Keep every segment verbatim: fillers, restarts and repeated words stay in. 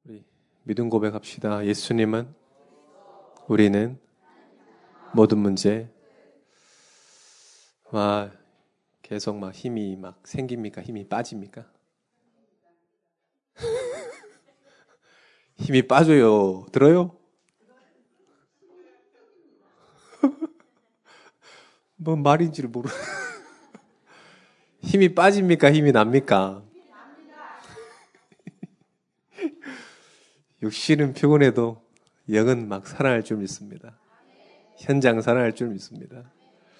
우리 믿음 고백합시다. 예수님은 우리는 모든 문제. 막 계속 막 힘이 막 생깁니까? 힘이 빠집니까? 힘이 빠져요. 들어요? 뭔 말인지를 모르. 힘이 빠집니까? 힘이 납니까? 육신은 피곤해도 영은 막 살아날 줄 믿습니다. 현장 살아날 줄 믿습니다.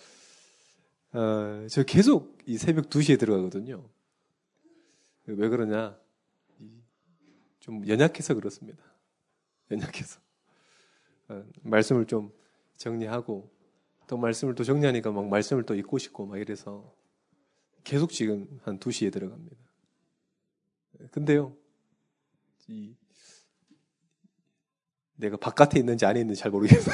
어, 저 계속 이 새벽 두 시에 들어가거든요. 왜 그러냐? 좀 연약해서 그렇습니다. 연약해서. 어, 말씀을 좀 정리하고 또 말씀을 또 정리하니까 막 말씀을 또 읽고 싶고 막 이래서 계속 지금 한 두 시에 들어갑니다. 근데요, 이 내가 바깥에 있는지 안에 있는지 잘 모르겠어요.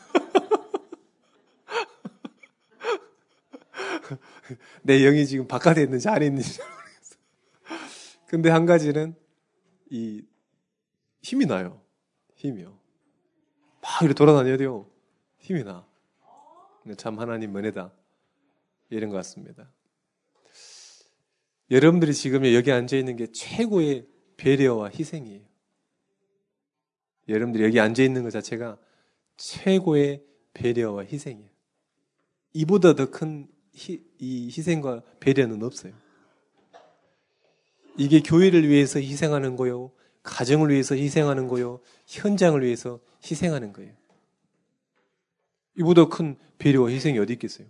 내 영이 지금 바깥에 있는지 안에 있는지 잘 모르겠어요. 근데 한 가지는 이 힘이 나요. 힘이요. 막 이렇게 돌아다녀야 돼요. 힘이 나. 참 하나님 은혜다. 이런 것 같습니다. 여러분들이 지금 여기 앉아있는 게 최고의 배려와 희생이에요. 여러분들이 여기 앉아있는 것 자체가 최고의 배려와 희생이에요. 이보다 더 큰 이 희생과 배려는 없어요. 이게 교회를 위해서 희생하는 거요, 가정을 위해서 희생하는 거요, 현장을 위해서 희생하는 거예요. 이보다 큰 배려와 희생이 어디 있겠어요?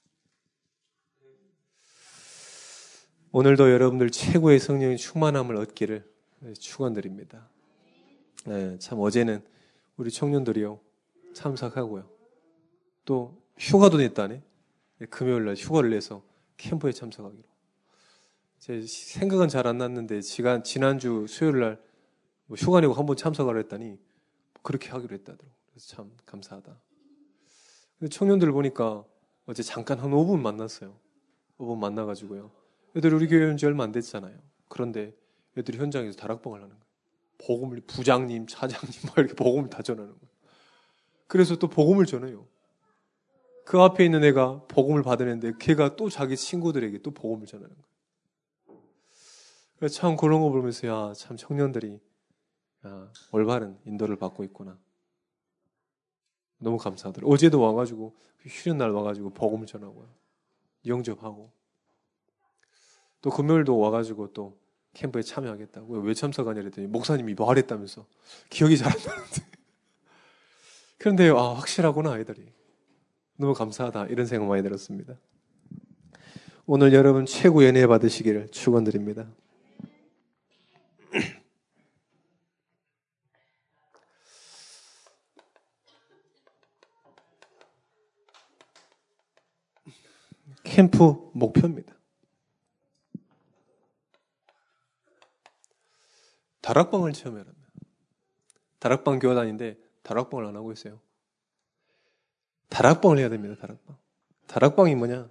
오늘도 여러분들 최고의 성령의 충만함을 얻기를 축원드립니다. 네, 참 어제는 우리 청년들이요 참석하고요. 또 휴가도 냈다네. 금요일날 휴가를 내서 캠프에 참석하기로. 제 생각은 잘 안 났는데 지난, 지난주 수요일날 뭐 휴가 내고 한번 참석하려 했더니 그렇게 하기로 했다더라고요. 그래서 참 감사하다. 근데 청년들 보니까 어제 잠깐 한 오 분 만났어요. 오 분 만나가지고요. 애들이 우리 교회 온 지 얼마 안 됐잖아요. 그런데 애들이 현장에서 다락방을 하는 거예요. 복음을 부장님, 차장님 막 이렇게 복음을 다 전하는 거예요. 그래서 또 복음을 전해요. 그 앞에 있는 애가 복음을 받으는데 걔가 또 자기 친구들에게 또 복음을 전하는 거예요. 그래서 참 그런 거 보면서 야, 참 청년들이 야, 올바른 인도를 받고 있구나. 너무 감사하더라고요. 어제도 와가지고 쉬는 날 와가지고 복음을 전하고요. 영접하고 또 금요일도 와가지고 또 캠프에 참여하겠다고. 왜 참석하냐 그랬더니 목사님이 말했다면서 기억이 잘 안 나는데. 그런데 아 확실하구나 아이들이. 너무 감사하다 이런 생각 많이 들었습니다. 오늘 여러분 최고 연애 받으시기를 축원드립니다. 캠프 목표입니다. 다락방을 체험해라. 다락방 교단인데 다락방을 안 하고 있어요. 다락방을 해야 됩니다. 다락방. 다락방이 뭐냐?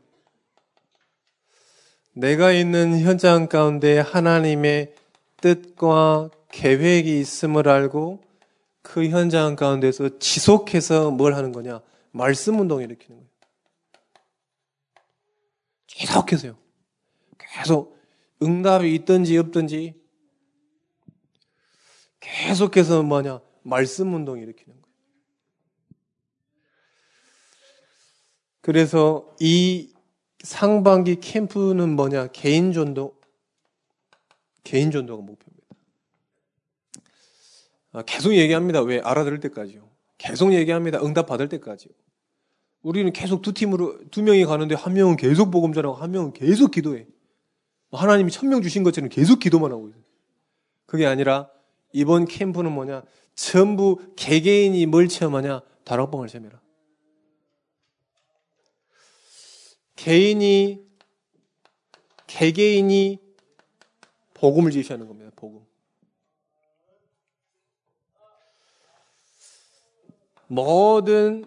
내가 있는 현장 가운데 하나님의 뜻과 계획이 있음을 알고 그 현장 가운데서 지속해서 뭘 하는 거냐? 말씀 운동을 일으키는 거예요. 계속해서요. 계속 응답이 있든지 없든지 계속해서 뭐냐? 말씀 운동을 일으키는 거예요. 그래서 이 상반기 캠프는 뭐냐? 개인 전도, 개인 전도가 목표입니다. 아, 계속 얘기합니다. 왜? 알아들을 때까지요. 계속 얘기합니다. 응답 받을 때까지요. 우리는 계속 두 팀으로, 두 명이 가는데 한 명은 계속 복음 전하고 한 명은 계속 기도해. 하나님이 천 명 주신 것처럼 계속 기도만 하고 있어요. 그게 아니라 이번 캠프는 뭐냐? 전부 개개인이 뭘 체험하냐? 다락방을 체험해라. 개인이, 개개인이 복음을 제시하는 겁니다. 복음. 모든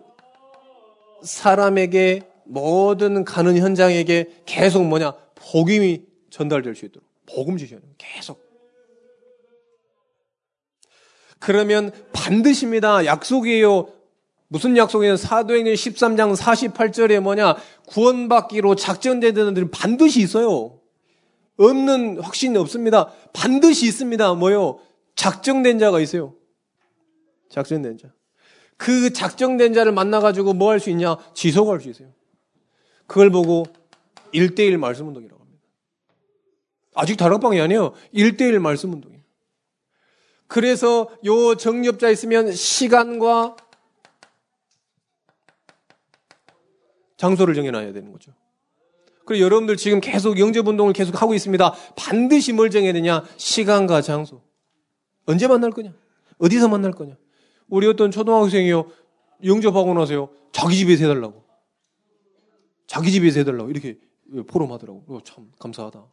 사람에게, 모든 가는 현장에게 계속 뭐냐? 복음이 전달될 수 있도록. 복음 제시하는 거예요. 계속. 그러면 반드시입니다. 약속이에요. 무슨 약속이에요? 사도행전 십삼 장 사십팔 절에 뭐냐? 구원받기로 작정된 자들은 반드시 있어요. 없는 확신이 없습니다. 반드시 있습니다. 뭐요? 작정된 자가 있어요. 작정된 자. 그 작정된 자를 만나가지고 뭐 할 수 있냐? 지속할 수 있어요. 그걸 보고 일대일 말씀 운동이라고 합니다. 아직 다락방이 아니에요. 일대일 말씀 운동이에요. 그래서 요 정렵자 있으면 시간과 장소를 정해놔야 되는 거죠. 그리고 여러분들 지금 계속 영접 운동을 계속 하고 있습니다. 반드시 뭘 정해야 되냐? 시간과 장소. 언제 만날 거냐? 어디서 만날 거냐? 우리 어떤 초등학생이요. 영접하고 나서요. 자기 집에서 해달라고. 자기 집에서 해달라고. 이렇게 포럼하더라고. 참 감사하다.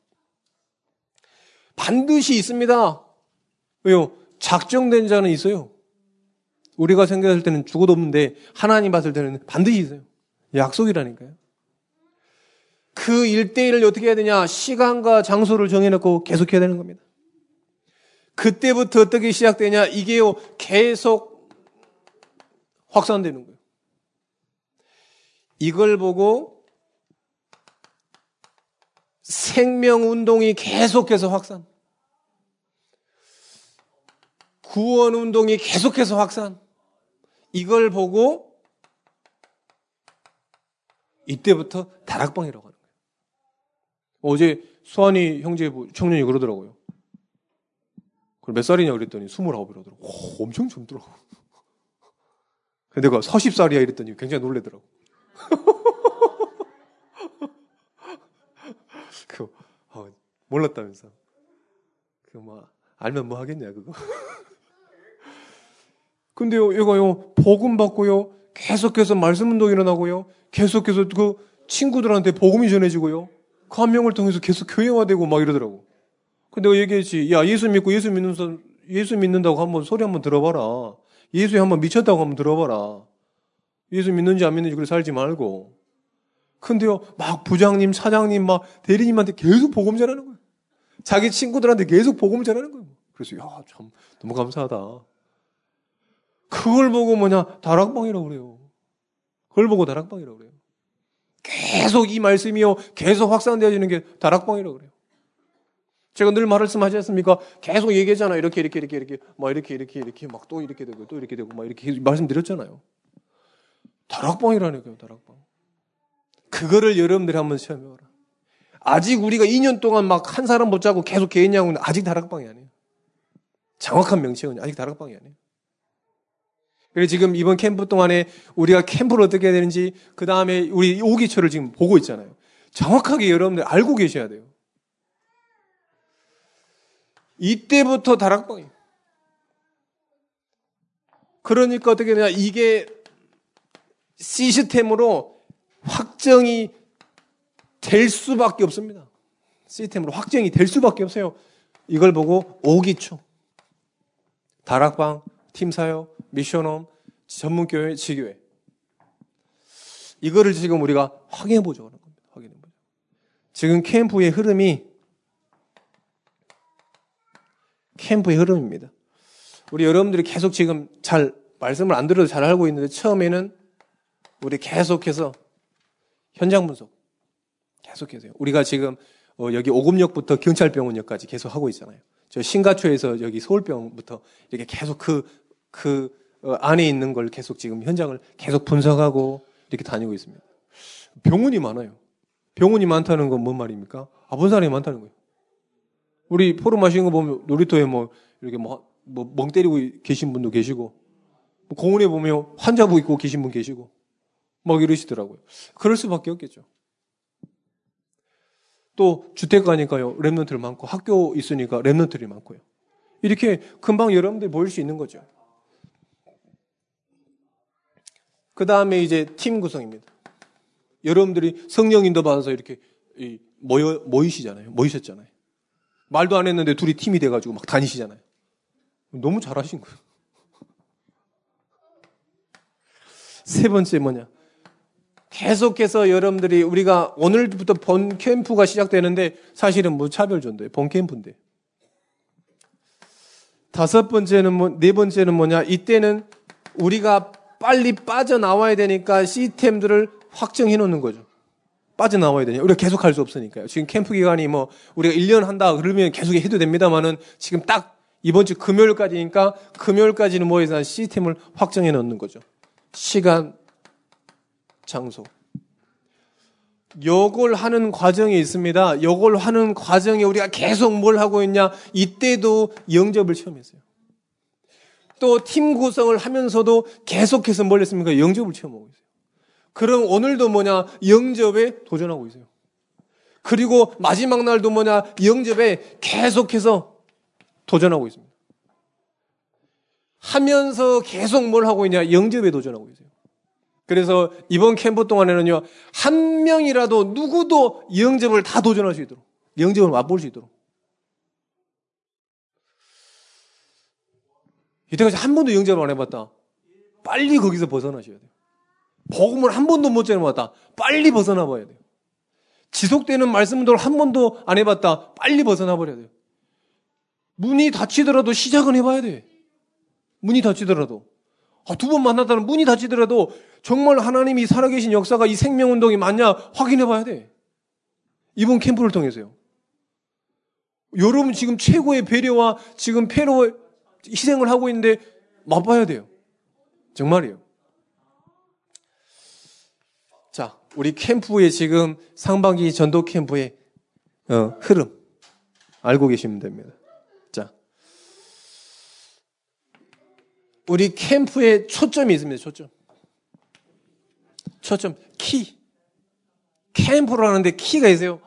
반드시 있습니다. 왜요? 작정된 자는 있어요. 우리가 생각할 때는 죽어도 없는데 하나님 봤을 때는 반드시 있어요. 약속이라니까요. 그 일대일을 어떻게 해야 되냐? 시간과 장소를 정해놓고 계속 해야 되는 겁니다. 그때부터 어떻게 시작되냐? 이게요, 계속 확산되는 거예요. 이걸 보고 생명운동이 계속해서 확산. 구원운동이 계속해서 확산. 이걸 보고 이때부터 다락방이라고 하는 거예요. 어제 수환이 형제 청년이 그러더라고요. 그럼 몇 살이냐 그랬더니 스물아홉이라더라고요. 오, 엄청 젊더라고. 근데 내가 서십 살이야 이랬더니 굉장히 놀래더라고. 그, 어, 몰랐다면서. 그, 뭐, 알면 뭐 하겠냐, 그거. 근데요, 얘가요, 복음 받고요, 계속해서 말씀 운동이 일어나고요, 계속해서 그 친구들한테 복음이 전해지고요, 그 한 명을 통해서 계속 교회화되고 막 이러더라고. 근데 내가 얘기했지, 야, 예수 믿고 예수 믿는 사람, 예수 믿는다고 한번 소리 한번 들어봐라. 예수에 한번 미쳤다고 한번 들어봐라. 예수 믿는지 안 믿는지 그래 살지 말고. 근데요, 막 부장님, 차장님, 막 대리님한테 계속 복음 전하는 거예요. 자기 친구들한테 계속 복음 전하는 거예요. 그래서, 야, 참, 너무 감사하다. 그걸 보고 뭐냐, 다락방이라고 그래요. 그걸 보고 다락방이라고 그래요. 계속 이 말씀이요, 계속 확산되어지는 게 다락방이라고 그래요. 제가 늘 말씀하지 않습니까? 계속 얘기하잖아요. 이렇게, 이렇게, 이렇게, 이렇게, 막 이렇게, 이렇게, 이렇게, 막 또 이렇게 되고, 또 이렇게 되고, 막 이렇게 말씀드렸잖아요. 다락방이라니까요, 다락방. 그거를 여러분들이 한번 시험해봐라. 아직 우리가 이 년 동안 막 한 사람 못 자고 계속 개인양은 아직 다락방이 아니에요. 정확한 명칭은 아직 다락방이 아니에요. 그래서 지금 이번 캠프 동안에 우리가 캠프를 어떻게 해야 되는지, 그 다음에 우리 오기초를 지금 보고 있잖아요. 정확하게 여러분들 알고 계셔야 돼요. 이때부터 다락방이에요. 그러니까 어떻게 되냐, 이게 시스템으로 확정이 될 수밖에 없습니다. 시스템으로 확정이 될 수밖에 없어요. 이걸 보고 오기초, 다락방, 팀사역, 미션홈, 전문교회, 지교회. 이거를 지금 우리가 확인해 보자고 하는 겁니다. 확인해 보자. 지금 캠프의 흐름이 캠프의 흐름입니다. 우리 여러분들이 계속 지금 잘 말씀을 안 들어도 잘 알고 있는데, 처음에는 우리 계속해서 현장 분석 계속해서요. 우리가 지금 어 여기 오금역부터 경찰병원역까지 계속 하고 있잖아요. 저 신가초에서 여기 서울병부터 이렇게 계속 그, 그 어 안에 있는 걸 계속 지금 현장을 계속 분석하고 이렇게 다니고 있습니다. 병원이 많아요. 병원이 많다는 건 뭔 말입니까? 아픈 사람이 많다는 거예요. 우리 포럼 하시는 거 보면 놀이터에 뭐 이렇게 뭐, 뭐 멍 때리고 계신 분도 계시고, 공원에 보면 환자부 있고 계신 분 계시고, 막 이러시더라고요. 그럴 수밖에 없겠죠. 또 주택 가니까요, 랩런트들 많고, 학교 있으니까 랩런트들이 많고요. 이렇게 금방 여러분들이 보일 수 있는 거죠. 그 다음에 이제 팀 구성입니다. 여러분들이 성령인도 받아서 이렇게 모여, 모이시잖아요. 모이셨잖아요. 말도 안 했는데 둘이 팀이 돼가지고 막 다니시잖아요. 너무 잘하신 거예요. 세 번째 뭐냐. 계속해서 여러분들이, 우리가 오늘부터 본 캠프가 시작되는데 사실은 무차별전도예요. 본 캠프인데. 다섯 번째는 뭐, 네 번째는 뭐냐? 이때는 우리가 빨리 빠져나와야 되니까 시스템들을 확정해 놓는 거죠. 빠져나와야 되냐? 우리가 계속 할 수 없으니까요. 지금 캠프 기간이 뭐, 우리가 일 년 한다, 그러면 계속 해도 됩니다만은 지금 딱 이번 주 금요일까지니까 금요일까지는 뭐에 대한 시스템을 확정해 놓는 거죠. 시간, 장소. 요걸 하는 과정이 있습니다. 요걸 하는 과정에 우리가 계속 뭘 하고 있냐? 이때도 영접을 체험했어요. 또 팀 구성을 하면서도 계속해서 뭘 했습니까? 영접을 체험하고 있어요. 그럼 오늘도 뭐냐? 영접에 도전하고 있어요. 그리고 마지막 날도 뭐냐? 영접에 계속해서 도전하고 있습니다. 하면서 계속 뭘 하고 있냐? 영접에 도전하고 있어요. 그래서 이번 캠프 동안에는요, 한 명이라도 누구도 영접을 다 도전할 수 있도록, 영접을 맛볼 수 있도록. 이때까지 한 번도 영접을 안 해봤다. 빨리 거기서 벗어나셔야 돼요. 복음을 한 번도 못 전해봤다. 빨리 벗어나 봐야 돼요. 지속되는 말씀들 한 번도 안 해봤다. 빨리 벗어나 버려야 돼요. 문이 닫히더라도 시작은 해봐야 돼. 문이 닫히더라도. 아, 두 번 만났다는 문이 닫히더라도 정말 하나님이 살아계신 역사가 이 생명운동이 맞냐 확인해봐야 돼. 이번 캠프를 통해서요. 여러분 지금 최고의 배려와 지금 패로 희생을 하고 있는데 맛봐야 돼요. 정말이에요. 자, 우리 캠프의 지금 상반기 전도 캠프의 어, 흐름 알고 계시면 됩니다. 자, 우리 캠프에 초점이 있습니다. 초점. 초점, 키. 캠프를 하는데 키가 있어요.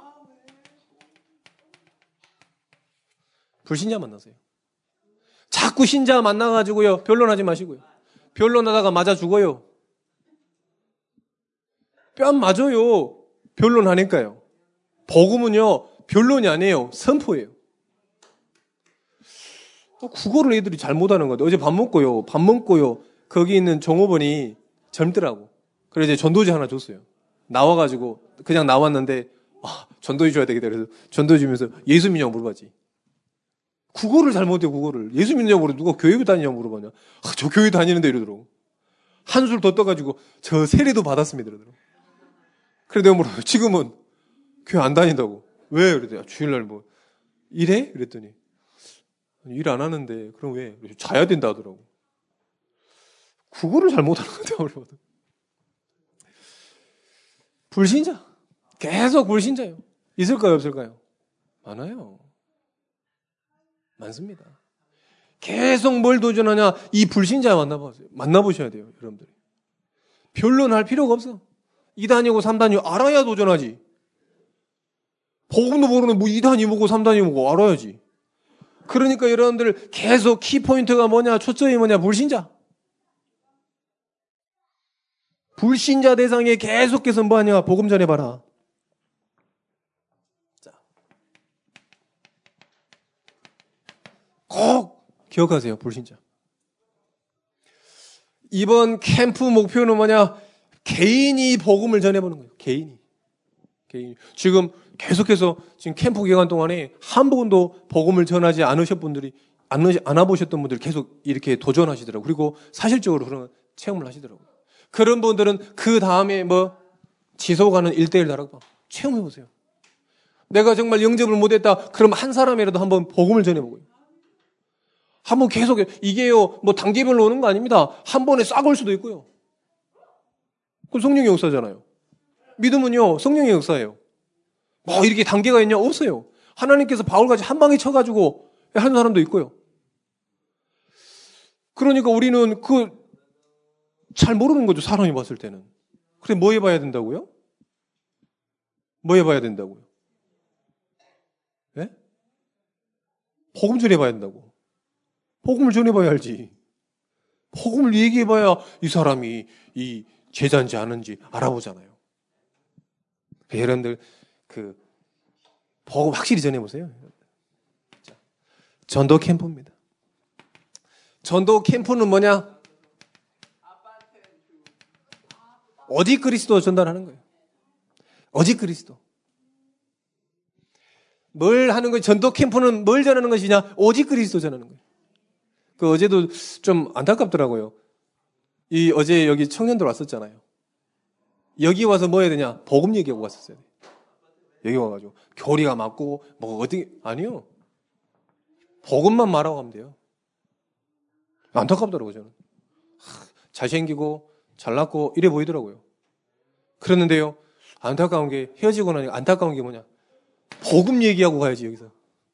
불신자 만나세요. 자꾸 신자 만나가지고요. 변론하지 마시고요. 변론하다가 맞아 죽어요. 뺨 맞아요. 변론하니까요. 복음은요. 변론이 아니에요. 선포예요. 국어를 애들이 잘못하는 거예요. 어제 밥 먹고요. 밥 먹고요. 거기 있는 종업원이 젊더라고. 그래서 이제 전도지 하나 줬어요. 나와가지고 그냥 나왔는데 아, 전도지 줘야 되겠다. 그래서 전도지 주면서 예수 믿냐고 물어봤지. 국어를 잘못해요. 국어를. 예수 믿냐고 물어 누가 교회 다니냐고 물어봤냐. 아, 저 교회 다니는데 이러더라고. 한술 더 떠가지고 저 세례도 받았습니다. 이러더라고. 그래서 내가 물어 지금은 교회 안 다닌다고. 왜? 그랬더니 주일날 뭐 일해? 그랬더니 일 안 하는데 그럼 왜? 자야 된다 하더라고. 국어를 잘못하는 건데 불신자. 계속 불신자예요. 있을까요? 없을까요? 많아요. 많습니다. 계속 뭘 도전하냐? 이 불신자 만나보세요. 만나보셔야 돼요. 여러분들이. 변론할 필요가 없어. 이 단이고 삼 단이고 알아야 도전하지. 복음도 모르는 뭐 이 단이 뭐고 삼 단이 뭐고 알아야지. 그러니까 여러분들 계속 키포인트가 뭐냐? 초점이 뭐냐? 불신자. 불신자 대상에 계속해서 뭐하냐? 복음 전해봐라. 자, 꼭 기억하세요. 불신자. 이번 캠프 목표는 뭐냐? 개인이 복음을 전해보는 거예요. 개인이. 개인이. 지금 계속해서 지금 캠프 기간 동안에 한 번도 복음을 전하지 않으셨 분들이, 안, 안 와보셨던 분들 계속 이렇게 도전하시더라고요. 그리고 사실적으로 그런 체험을 하시더라고요. 그런 분들은 그 다음에 뭐 지속하는 일대일 다락방 체험해보세요. 내가 정말 영접을 못했다. 그럼 한 사람이라도 한번 복음을 전해보고요. 한번 계속 이게요 뭐 단계별로 오는 거 아닙니다. 한 번에 싹 올 수도 있고요. 그건 성령의 역사잖아요. 믿음은요 성령의 역사예요. 뭐 이렇게 단계가 있냐? 없어요. 하나님께서 바울같이 한 방에 쳐가지고 하는 사람도 있고요. 그러니까 우리는 그 잘 모르는 거죠. 사람이 봤을 때는. 그래 뭐 해봐야 된다고요? 뭐 해봐야 된다고요? 예? 복음 전해봐야 된다고. 복음을 전해봐야 알지. 복음을 얘기해봐야 이 사람이 이 제자인지 아는지 알아보잖아요. 여러분들 그 복음 확실히 전해보세요. 자, 전도 캠프입니다. 전도 캠프는 뭐냐? 오직 그리스도 전달하는 거예요. 오직 그리스도. 뭘 하는 거예요? 전도 캠프는 뭘 전하는 것이냐? 오직 그리스도 전하는 거예요. 그 어제도 좀 안타깝더라고요. 이 어제 여기 청년들 왔었잖아요. 여기 와서 뭐 해야 되냐? 복음 얘기하고 왔었어요. 여기 와가지고 교리가 맞고 뭐 어디 아니요. 복음만 말하고 가면 돼요. 안타깝더라고요 저는. 하, 잘생기고 잘났고 이래 보이더라고요. 그랬는데요. 안타까운 게 헤어지고 나니까 안타까운 게 뭐냐? 복음 얘기하고 가야지 여기서.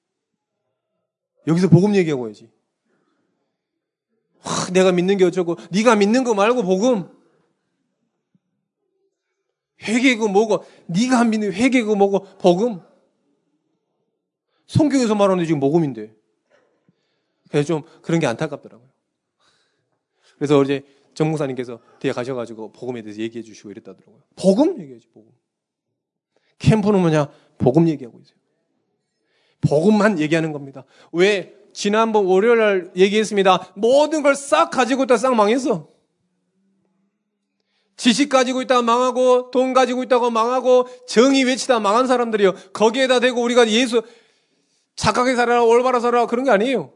여기서 복음 얘기하고 가야지. 하, 내가 믿는 게 어쩌고 네가 믿는 거 말고 복음. 회개고 뭐고 네가 믿는 회개고 뭐고 복음. 성경에서 말하는데 지금 복음인데. 그래서 좀 그런 게 안타깝더라고요. 그래서 어제 정 목사님께서 뒤에 가셔가지고 복음에 대해서 얘기해 주시고 이랬다더라고요. 복음 얘기하지 복음. 캠프는 뭐냐? 복음 얘기하고 있어요. 복음만 얘기하는 겁니다. 왜? 지난번 월요일 날 얘기했습니다. 모든 걸 싹 가지고 있다 싹 망했어. 지식 가지고 있다가 망하고 돈 가지고 있다가 망하고 정의 외치다 망한 사람들이요. 거기에다 대고 우리가 예수 착하게 살아라 올바라 살아라 그런 게 아니에요.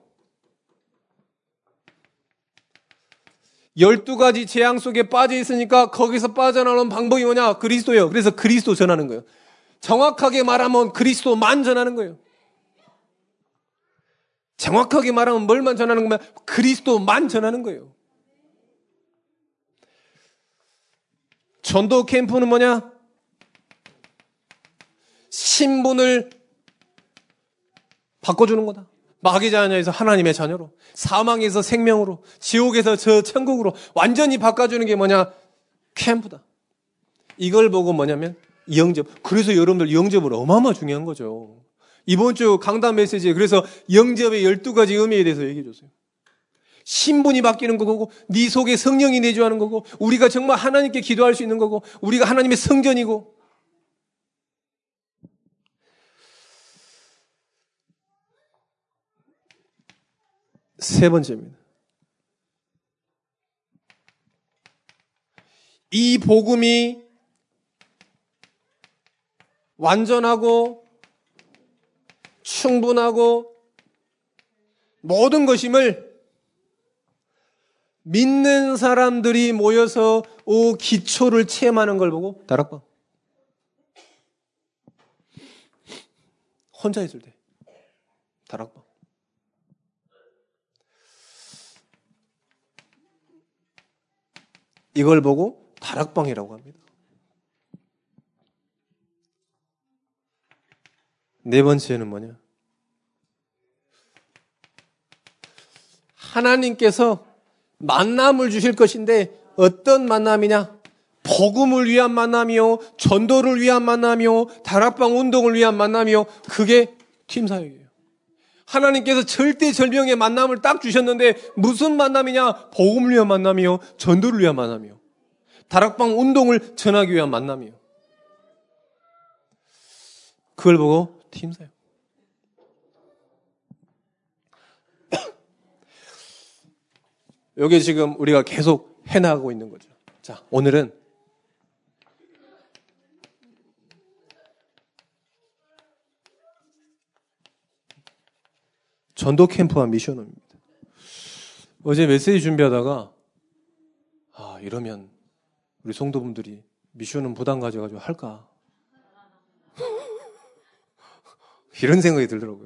열두 가지 재앙 속에 빠져 있으니까 거기서 빠져나오는 방법이 뭐냐? 그리스도예요. 그래서 그리스도 전하는 거예요. 정확하게 말하면 그리스도만 전하는 거예요. 정확하게 말하면 뭘만 전하는 거면 그리스도만 전하는 거예요. 전도 캠프는 뭐냐? 신분을 바꿔주는 거다. 마귀 자녀에서 하나님의 자녀로, 사망에서 생명으로, 지옥에서 저 천국으로 완전히 바꿔주는 게 뭐냐? 캠프다. 이걸 보고 뭐냐면 영접. 그래서 여러분들 영접은 어마어마 중요한 거죠. 이번 주 강단 메시지에 그래서 영접의 열두 가지 의미에 대해서 얘기해 줬어요. 신분이 바뀌는 거고, 네 속에 성령이 내주하는 거고, 우리가 정말 하나님께 기도할 수 있는 거고, 우리가 하나님의 성전이고. 세 번째입니다. 이 복음이 완전하고 충분하고 모든 것임을 믿는 사람들이 모여서 오 기초를 체험하는 걸 보고 다락방. 혼자 있을 때 다락방. 이걸 보고 다락방이라고 합니다. 네 번째는 뭐냐? 하나님께서 만남을 주실 것인데 어떤 만남이냐? 복음을 위한 만남이요, 전도를 위한 만남이요, 다락방 운동을 위한 만남이요. 그게 팀사역이에요. 하나님께서 절대절명의 만남을 딱 주셨는데 무슨 만남이냐? 복음을 위한 만남이요, 전도를 위한 만남이요, 다락방 운동을 전하기 위한 만남이요. 그걸 보고 팀사역. 여기 지금 우리가 계속 해나가고 있는 거죠. 자, 오늘은 전도 캠프와 미션홈입니다. 어제 메시지 준비하다가 아 이러면 우리 성도분들이 미션홈 부담 가져가지고 할까? 이런 생각이 들더라고요.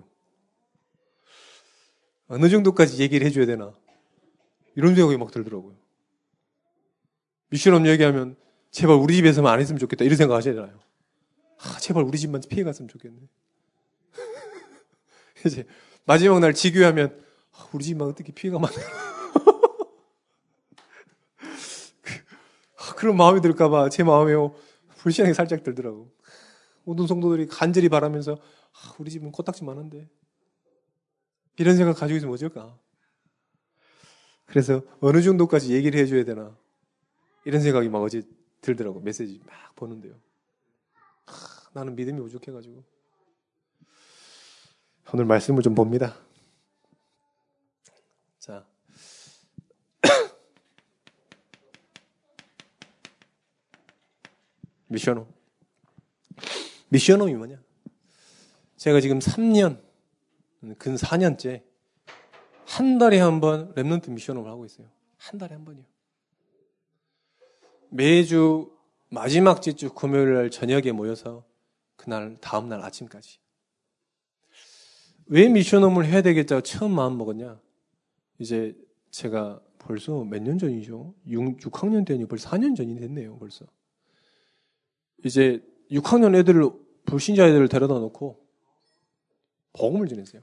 어느 정도까지 얘기를 해줘야 되나? 이런 생각이 막 들더라고요. 미션홈 얘기하면 제발 우리 집에서만 안 했으면 좋겠다 이런 생각 하시잖아요. 아, 제발 우리 집만 피해 갔으면 좋겠네. 이제 마지막 날 지교하면 아, 우리 집만 어떻게 피해가 많나. 아, 그런 마음이 들까봐 제 마음에 불신앙이 살짝 들더라고. 모든 성도들이 간절히 바라면서 아, 우리 집은 코딱지 많은데 이런 생각 가지고 있으면 어쩔까. 그래서 어느 정도까지 얘기를 해줘야 되나 이런 생각이 막 어제 들더라고. 메시지 막 보는데요. 아, 나는 믿음이 부족해가지고 오늘 말씀을 좀 봅니다. 자, 미션홈. 미션홈이 뭐냐? 제가 지금 삼 년, 근 사 년째 한 달에 한 번 랩넌트 미션홈을 하고 있어요. 한 달에 한 번이요. 매주 마지막 주 금요일 날 저녁에 모여서 그날 다음날 아침까지. 왜 미션홈을 해야 되겠다고 처음 마음 먹었냐? 이제 제가 벌써 몇 년 전이죠? 육, 육 학년 때니 벌써 사 년 전이 됐네요, 벌써. 이제 육 학년 애들을, 불신자 애들을 데려다 놓고 복음을 전했어요.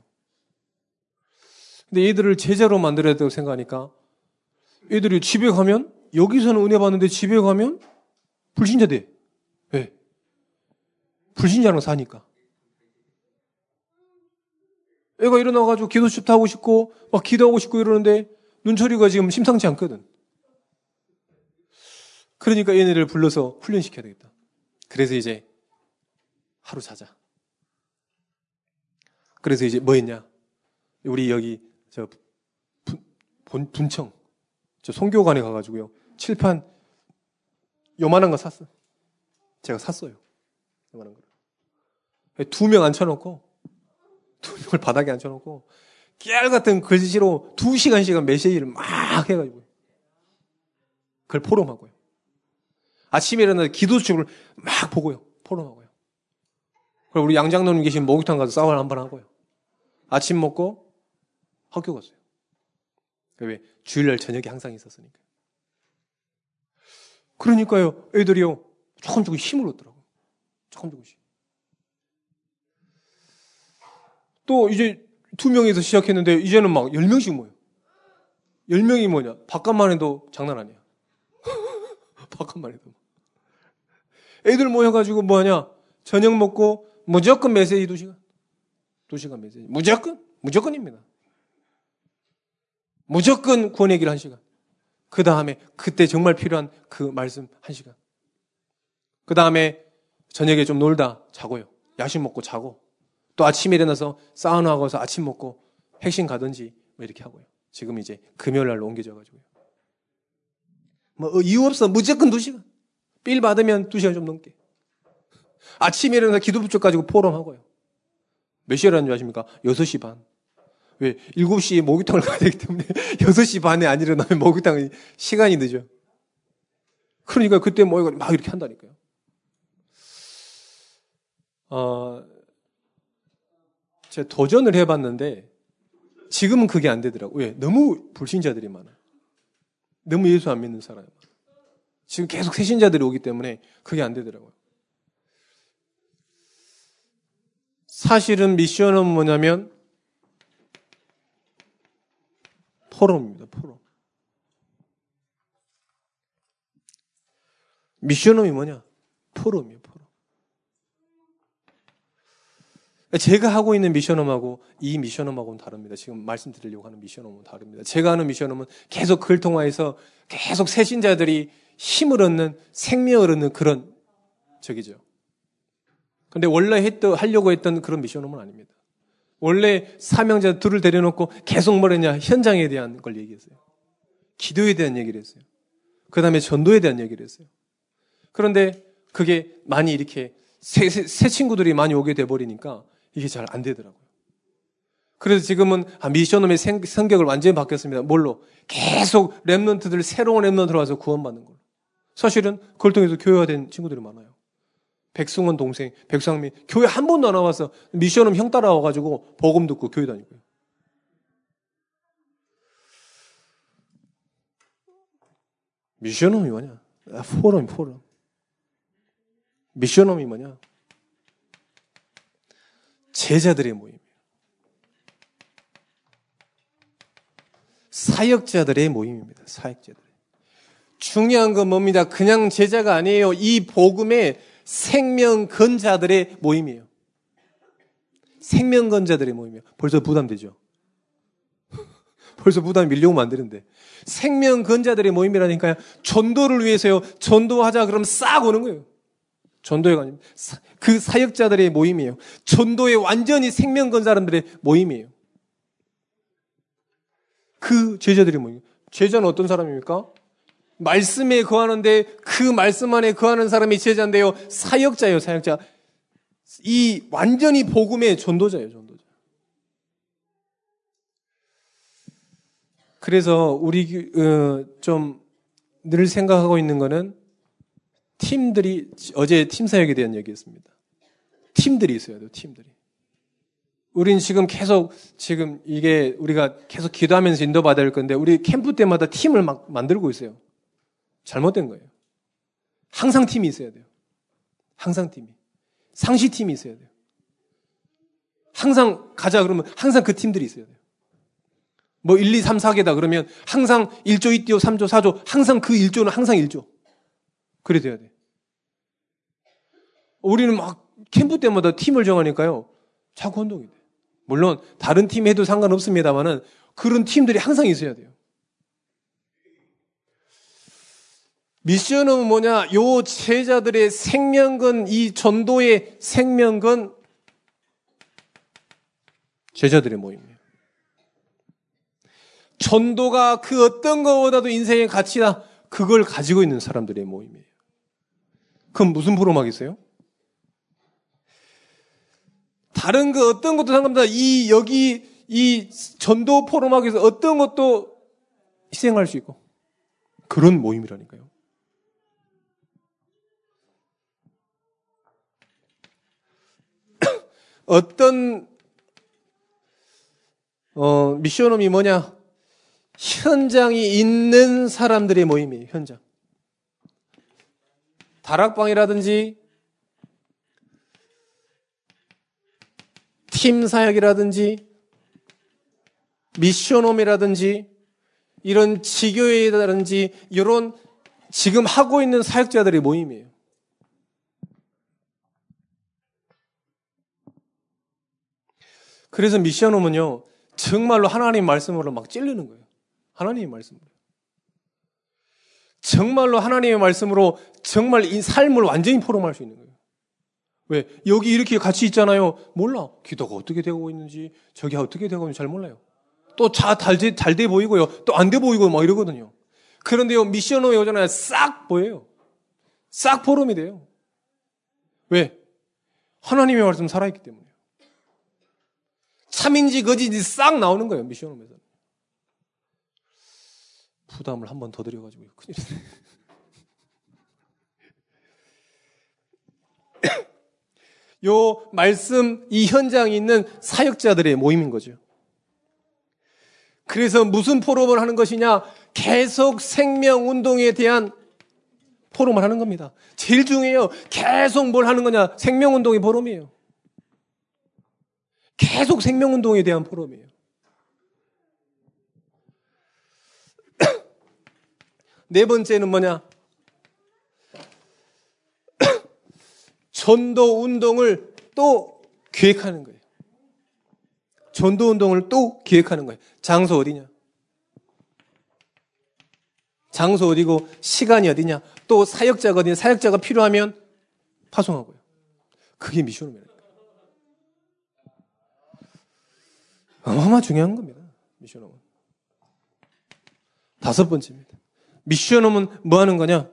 근데 애들을 제자로 만들어야 된다고 생각하니까 애들이 집에 가면, 여기서는 은혜 받는데 집에 가면 불신자 돼. 왜? 불신자랑 사니까. 애가 일어나가지고 기도십도 하고 싶고, 막 기도하고 싶고 이러는데, 눈초리가 지금 심상치 않거든. 그러니까 얘네를 불러서 훈련시켜야 되겠다. 그래서 이제, 하루 자자. 그래서 이제 뭐 했냐? 우리 여기, 저, 분, 본, 분청, 저 송교관에 가가지고요. 칠판, 요만한 거 샀어. 제가 샀어요. 요만한 거. 두 명 앉혀놓고, 두 명을 바닥에 앉혀놓고, 깨알 같은 글씨로 두 시간씩은 메시지를 막 해가지고, 그걸 포럼하고요. 아침에 일어나서 기도축을 막 보고요. 포럼하고요. 그리고 우리 양장로님 계신 목욕탕 가서 싸울 한번 하고요. 아침 먹고 학교 갔어요. 왜? 주일날 저녁에 항상 있었으니까. 그러니까요, 애들이요, 조금 조금 힘을 얻더라고요. 조금 조금씩. 또 이제 두 명에서 시작했는데, 이제는 막 열 명씩 모여. 열 명이 뭐냐? 바깥만 해도 장난 아니야. 바깥만 해도. 애들 모여가지고 뭐 하냐? 저녁 먹고 무조건 메시지 두 시간. 두 시간 메시지. 무조건? 무조건입니다. 무조건 구원 얘기를 한 시간. 그 다음에 그때 정말 필요한 그 말씀 한 시간. 그 다음에 저녁에 좀 놀다 자고요. 야식 먹고 자고. 또 아침에 일어나서 사우나 하고 서 아침 먹고 핵심 가든지 뭐 이렇게 하고요. 지금 이제 금요일 날로 옮겨져가지고요. 뭐 이유 없어. 무조건 두 시간. 빌 받으면 두 시간 좀 넘게. 아침에 일어나서 기도 부족 가지고 포럼하고요. 몇 시에 일어나는 줄 아십니까? 여섯 시 반. 왜? 일곱 시에 목욕탕을 가야 되기 때문에 여섯 시 반에 안 일어나면 목욕탕이 시간이 늦어. 그러니까 그때 뭐 막 이렇게 한다니까요. 어, 제가 도전을 해봤는데 지금은 그게 안 되더라고요. 왜? 너무 불신자들이 많아요. 너무 예수 안 믿는 사람이 많아요. 지금 계속 새신자들이 오기 때문에 그게 안 되더라고요. 사실은 미션은 뭐냐면 포럼입니다. 포럼. 미션홈이 뭐냐? 포럼이에요. 포럼. 제가 하고 있는 미션홈하고 이 미션홈하고는 다릅니다. 지금 말씀드리려고 하는 미션홈은 다릅니다. 제가 하는 미션홈은 계속 그걸 통해서 계속 새신자들이 힘을 얻는, 생명을 얻는 그런 적이죠. 근데 원래 했던, 하려고 했던 그런 미션홈은 아닙니다. 원래 사명자 둘을 데려놓고 계속 뭐랬냐? 현장에 대한 걸 얘기했어요. 기도에 대한 얘기를 했어요. 그 다음에 전도에 대한 얘기를 했어요. 그런데 그게 많이 이렇게 새, 새, 새 친구들이 많이 오게 돼버리니까 이게 잘 안 되더라고요. 그래서 지금은 미션홈의 성격을 완전히 바뀌었습니다. 뭘로? 계속 랩런트들, 새로운 랩런트로 와서 구원받는 걸로. 사실은 그걸 통해서 교회화된 친구들이 많아요. 백승원 동생, 백상민, 교회 한 번도 안 와서 미션홈 형 따라와가지고 복음 듣고 교회 다니고요. 미션홈이 뭐냐? 아, 포럼, 포럼. 미션홈이 뭐냐? 제자들의 모임이에요. 사역자들의 모임입니다. 사역자들. 중요한 건 뭡니다? 그냥 제자가 아니에요. 이 복음의 생명건자들의 모임이에요. 생명건자들의 모임이에요. 벌써 부담되죠? 벌써 부담이 밀려오면 안 되는데. 생명건자들의 모임이라니까요. 전도를 위해서요. 전도하자 그러면 싹 오는 거예요. 전도회가 아닙니다. 그 사역자들의 모임이에요. 전도에 완전히 생명건 사람들의 모임이에요. 그 제자들의 모임. 제자는 어떤 사람입니까? 말씀에 거하는데 그 말씀 안에 거하는 사람이 제자인데요. 사역자예요, 사역자. 이 완전히 복음의 전도자예요, 전도자. 그래서 우리 어, 좀 늘 생각하고 있는 거는 팀들이, 어제 팀 사역에 대한 얘기였습니다. 팀들이 있어야 돼요. 팀들이. 우린 지금 계속 지금 이게 우리가 계속 기도하면서 인도받을 건데 우리 캠프 때마다 팀을 막 만들고 있어요. 잘못된 거예요. 항상 팀이 있어야 돼요. 항상 팀이. 상시 팀이 있어야 돼요. 항상 가자 그러면 항상 그 팀들이 있어야 돼요. 뭐 일, 이, 삼, 사 개다 그러면 항상 일 조, 이 조, 삼 조, 사 조 항상 그 일 조는 항상 일 조. 그래 돼야 돼. 우리는 막 캠프 때마다 팀을 정하니까요. 자꾸 혼동이 돼. 물론 다른 팀 해도 상관없습니다만은 그런 팀들이 항상 있어야 돼요. 미션은 뭐냐? 요 제자들의 생명건, 이 전도의 생명건 제자들의 모임이에요. 전도가 그 어떤 것보다도 인생의 가치다. 그걸 가지고 있는 사람들의 모임이에요. 그럼 무슨 포럼하겠어요? 다른 그 어떤 것도 상관없다. 이 여기 이 전도 포럼하기에서 어떤 것도 희생할 수 있고 그런 모임이라니까요. 어떤 어, 미션홈이 뭐냐? 현장이 있는 사람들의 모임이에요. 현장. 다락방이라든지 팀 사역이라든지 미션홈이라든지 이런 지교회라든지 이런 지금 하고 있는 사역자들의 모임이에요. 그래서 미션홈은요, 정말로 하나님 말씀으로 막 찔르는 거예요. 하나님의 말씀으로. 정말로 하나님의 말씀으로 정말 이 삶을 완전히 포럼할 수 있는 거예요. 왜? 여기 이렇게 같이 있잖아요. 몰라. 기도가 어떻게 되고 있는지, 저기 어떻게 되고 있는지 잘 몰라요. 또 잘 돼 보이고요. 또 안 돼 보이고 막 이러거든요. 그런데요, 미션홈에 오잖아요. 싹 보여요. 싹 포럼이 돼요. 왜? 하나님의 말씀 살아있기 때문에요. 참인지 거짓인지 싹 나오는 거예요. 미션홈에서는. 부담을 한 번 더 드려가지고 큰일이네. 요 말씀 이 현장에 있는 사역자들의 모임인 거죠. 그래서 무슨 포럼을 하는 것이냐? 계속 생명운동에 대한 포럼을 하는 겁니다. 제일 중요해요. 계속 뭘 하는 거냐? 생명운동의 포럼이에요. 계속 생명운동에 대한 포럼이에요. 네 번째는 뭐냐? 전도 운동을 또 기획하는 거예요. 전도 운동을 또 기획하는 거예요. 장소 어디냐? 장소 어디고 시간이 어디냐? 또 사역자가 어디냐? 사역자가 필요하면 파송하고요. 그게 미션홈이에요. 어마어마 중요한 겁니다. 미션홈은. 다섯 번째입니다. 미션홈은 뭐 하는 거냐?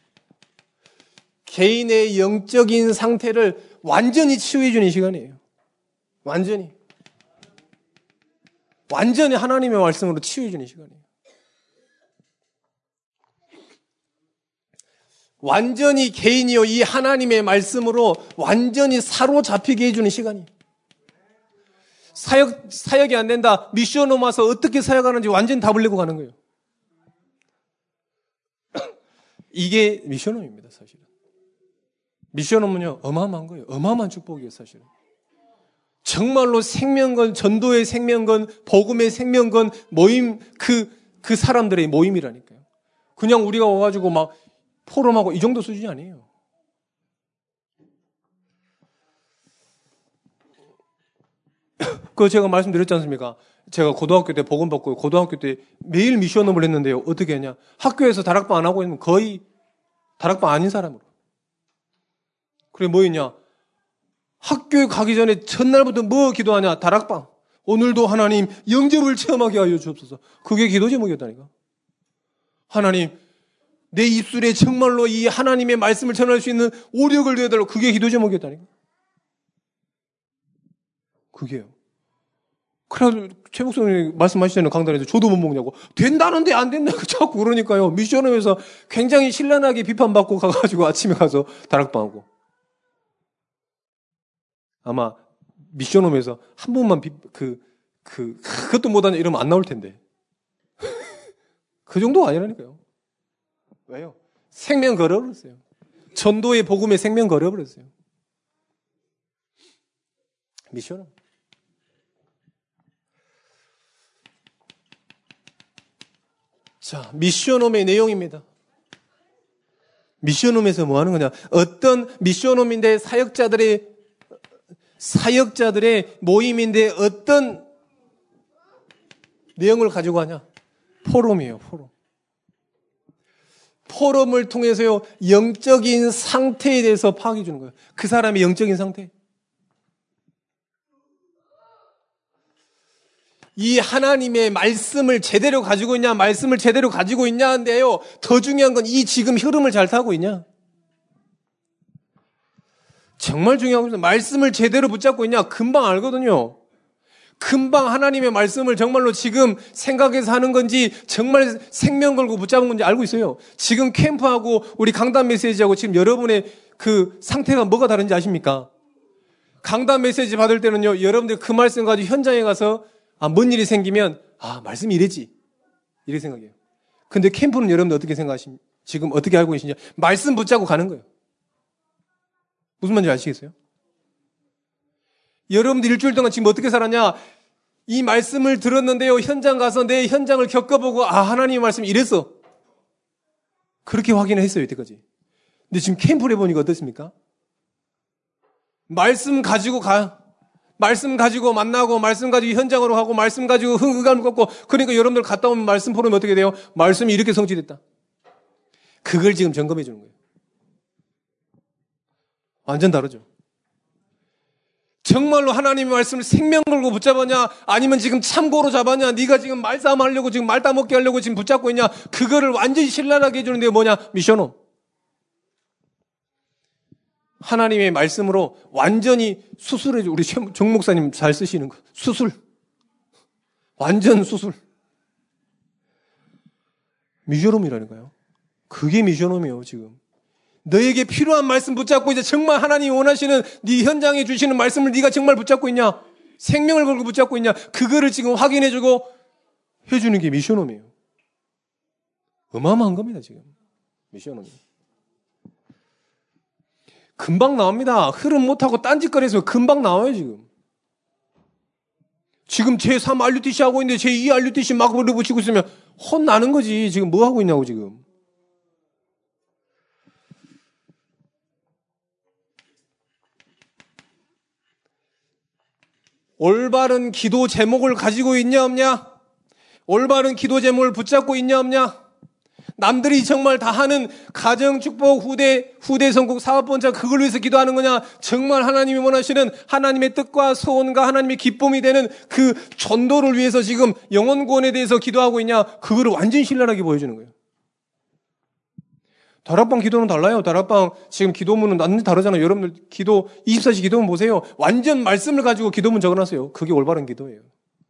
개인의 영적인 상태를 완전히 치유해주는 시간이에요. 완전히. 완전히 하나님의 말씀으로 치유해주는 시간이에요. 완전히 개인이요, 이 하나님의 말씀으로 완전히 사로잡히게 해주는 시간이에요. 사역, 사역이 안 된다. 미션홈 와서 어떻게 사역하는지 완전히 답을 내고 가는 거예요. 이게 미션홈입니다, 사실은. 미션홈은요, 어마어마한 거예요. 어마어마한 축복이에요, 사실은. 정말로 생명건, 전도의 생명건, 복음의 생명건, 모임, 그, 그 사람들의 모임이라니까요. 그냥 우리가 와가지고 막 포럼하고 이 정도 수준이 아니에요. 그 제가 말씀드렸지 않습니까? 제가 고등학교 때 복음 받고 고등학교 때 매일 미션홈을 했는데요. 어떻게 했냐? 학교에서 다락방 안 하고 있는 거의 다락방 아닌 사람으로. 그래 뭐 했냐? 학교에 가기 전에 첫날부터 뭐 기도하냐? 다락방. 오늘도 하나님 영접을 체험하게 하여 주옵소서. 그게 기도 제목이었다니까. 하나님 내 입술에 정말로 이 하나님의 말씀을 전할 수 있는 오력을 내어달라고. 그게 기도 제목이었다니까. 그게요. 그래서 최 목사님이 말씀하시잖아요. 강단에서 저도 못 먹냐고. 된다는데 안 된다고 자꾸 그러니까요. 미션홈에서 굉장히 신랄하게 비판받고 가가지고 아침에 가서 다락방하고. 아마 미션홈에서 한 번만 비, 그, 그, 그것도 못하냐 이러면 안 나올 텐데. 그 정도가 아니라니까요. 왜요? 생명 걸어버렸어요. 전도의 복음에 생명 걸어버렸어요. 미션홈. 자, 미션홈의 내용입니다. 미션홈에서 뭐 하는 거냐? 어떤 미션홈인데 사역자들의 사역자들의 모임인데 어떤 내용을 가지고 하냐? 포럼이에요, 포럼. 포럼을 통해서요, 영적인 상태에 대해서 파악해 주는 거예요. 그 사람의 영적인 상태. 이 하나님의 말씀을 제대로 가지고 있냐, 말씀을 제대로 가지고 있냐인데요, 더 중요한 건 이 지금 흐름을 잘 타고 있냐. 정말 중요한 겁니다. 말씀을 제대로 붙잡고 있냐, 금방 알거든요. 금방 하나님의 말씀을 정말로 지금 생각해서 하는 건지, 정말 생명 걸고 붙잡은 건지 알고 있어요. 지금 캠프하고 우리 강단 메시지하고 지금 여러분의 그 상태가 뭐가 다른지 아십니까? 강단 메시지 받을 때는요, 여러분들 그 말씀 가지고 현장에 가서 아, 뭔 일이 생기면, 아, 말씀이 이래지. 이렇게 생각해요. 근데 캠프는 여러분들 어떻게 생각하십니까? 지금 어떻게 알고 계시냐? 말씀 붙잡고 가는 거예요. 무슨 말인지 아시겠어요? 여러분들 일주일 동안 지금 어떻게 살았냐? 이 말씀을 들었는데요, 현장 가서 내 현장을 겪어보고, 아, 하나님의 말씀이 이랬어. 그렇게 확인을 했어요, 이때까지. 근데 지금 캠프를 해보니까 어떻습니까? 말씀 가지고 가. 말씀 가지고 만나고, 말씀 가지고 현장으로 하고, 말씀 가지고 흥흑감을 걷고, 그러니까 여러분들 갔다 오면 말씀 포럼이 어떻게 돼요? 말씀이 이렇게 성취됐다. 그걸 지금 점검해 주는 거예요. 완전 다르죠. 정말로 하나님의 말씀을 생명 걸고 붙잡았냐, 아니면 지금 참고로 잡았냐, 네가 지금 말싸움 하려고, 지금 말 따먹게 하려고 지금 붙잡고 있냐, 그거를 완전히 신랄하게 해주는 게 뭐냐? 미션홈. 하나님의 말씀으로 완전히 수술해줘. 우리 정 목사님 잘 쓰시는 거. 수술. 완전 수술. 미션홈이라니까요. 그게 미션홈이에요, 지금. 너에게 필요한 말씀 붙잡고 이제 정말 하나님이 원하시는 네 현장에 주시는 말씀을 네가 정말 붙잡고 있냐? 생명을 걸고 붙잡고 있냐? 그거를 지금 확인해주고 해주는 게 미션홈이에요. 어마어마한 겁니다, 지금. 미션홈이. 금방 나옵니다. 흐름 못하고 딴짓거리해서 금방 나와요, 지금. 지금 제삼 알유티씨 하고 있는데 제이 알유티씨 막 붙이고 있으면 혼나는 거지. 지금 뭐 하고 있냐고, 지금. 올바른 기도 제목을 가지고 있냐, 없냐? 올바른 기도 제목을 붙잡고 있냐, 없냐? 남들이 정말 다 하는 가정 축복 후대 후대 성공 사업 번째 그걸 위해서 기도하는 거냐? 정말 하나님이 원하시는 하나님의 뜻과 소원과 하나님의 기쁨이 되는 그 전도를 위해서 지금 영혼 구원에 대해서 기도하고 있냐? 그거를 완전히 신랄하게 보여주는 거예요. 다락방 기도는 달라요. 다락방 지금 기도문은 완전히 다르잖아요. 여러분들 기도 이십사 시 기도문 보세요. 완전 말씀을 가지고 기도문 적어놨어요. 그게 올바른 기도예요.